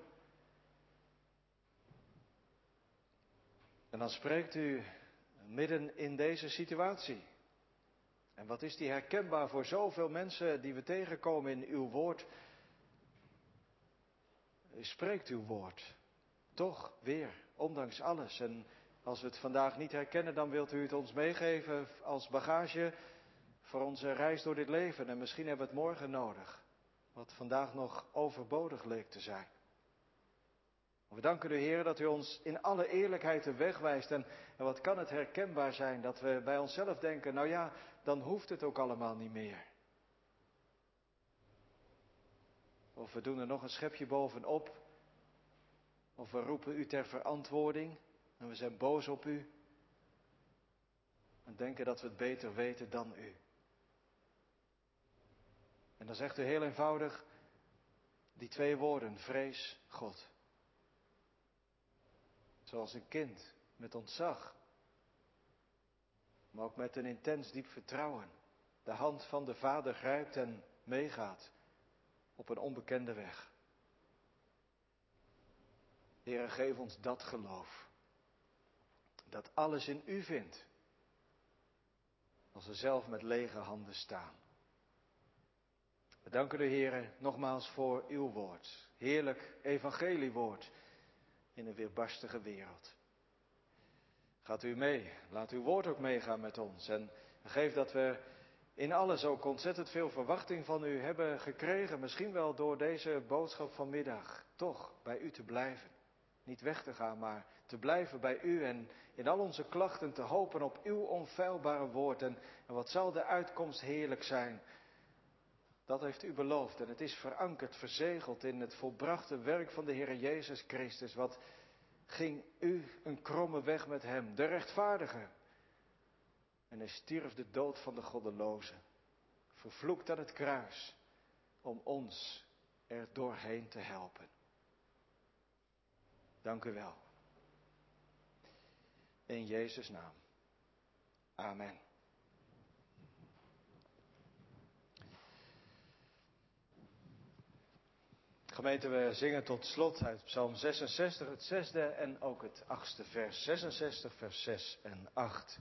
En dan spreekt u midden in deze situatie. En wat is die herkenbaar voor zoveel mensen die we tegenkomen in uw woord. U spreekt uw woord. Toch weer, ondanks alles. En Als we het vandaag niet herkennen, dan wilt u het ons meegeven als bagage voor onze reis door dit leven. En misschien hebben we het morgen nodig, wat vandaag nog overbodig leek te zijn. We danken u, Heer, dat u ons in alle eerlijkheid de weg wijst. En wat kan het herkenbaar zijn dat we bij onszelf denken, nou ja, dan hoeft het ook allemaal niet meer. Of we doen er nog een schepje bovenop. Of we roepen u ter verantwoording en we zijn boos op u. En denken dat we het beter weten dan u. En dan zegt u heel eenvoudig die 2 woorden, vrees God. Zoals een kind, met ontzag. Maar ook met een intens diep vertrouwen. De hand van de Vader grijpt en meegaat op een onbekende weg. Heere, geef ons dat geloof. Dat alles in u vindt. Als we zelf met lege handen staan. We danken u, Heere, nogmaals voor uw woord. Heerlijk evangeliewoord in een weerbarstige wereld. Gaat u mee. Laat uw woord ook meegaan met ons. En geef dat we in alles ook ontzettend veel verwachting van u hebben gekregen. Misschien wel door deze boodschap vanmiddag. Toch bij u te blijven. Niet weg te gaan, maar te blijven bij u. En in al onze klachten te hopen op uw onfeilbare woord. En wat zal de uitkomst heerlijk zijn. Dat heeft u beloofd. En het is verankerd, verzegeld in het volbrachte werk van de Heer Jezus Christus. Wat ging u een kromme weg met hem, de rechtvaardige. En hij stierf de dood van de goddeloze. Vervloekt aan het kruis. Om ons er doorheen te helpen. Dank u wel. In Jezus' naam. Amen. Gemeente, we zingen tot slot uit Psalm 66, het 6e en ook het 8e vers. 66, vers 6 en 8.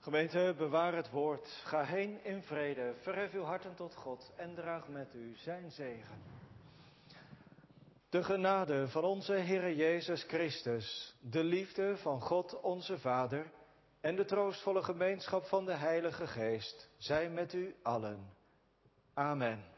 Gemeente, bewaar het woord. Ga heen in vrede. Verhef uw harten tot God en draag met u zijn zegen. De genade van onze Heere Jezus Christus, de liefde van God onze Vader en de troostvolle gemeenschap van de Heilige Geest, zij met u allen. Amen.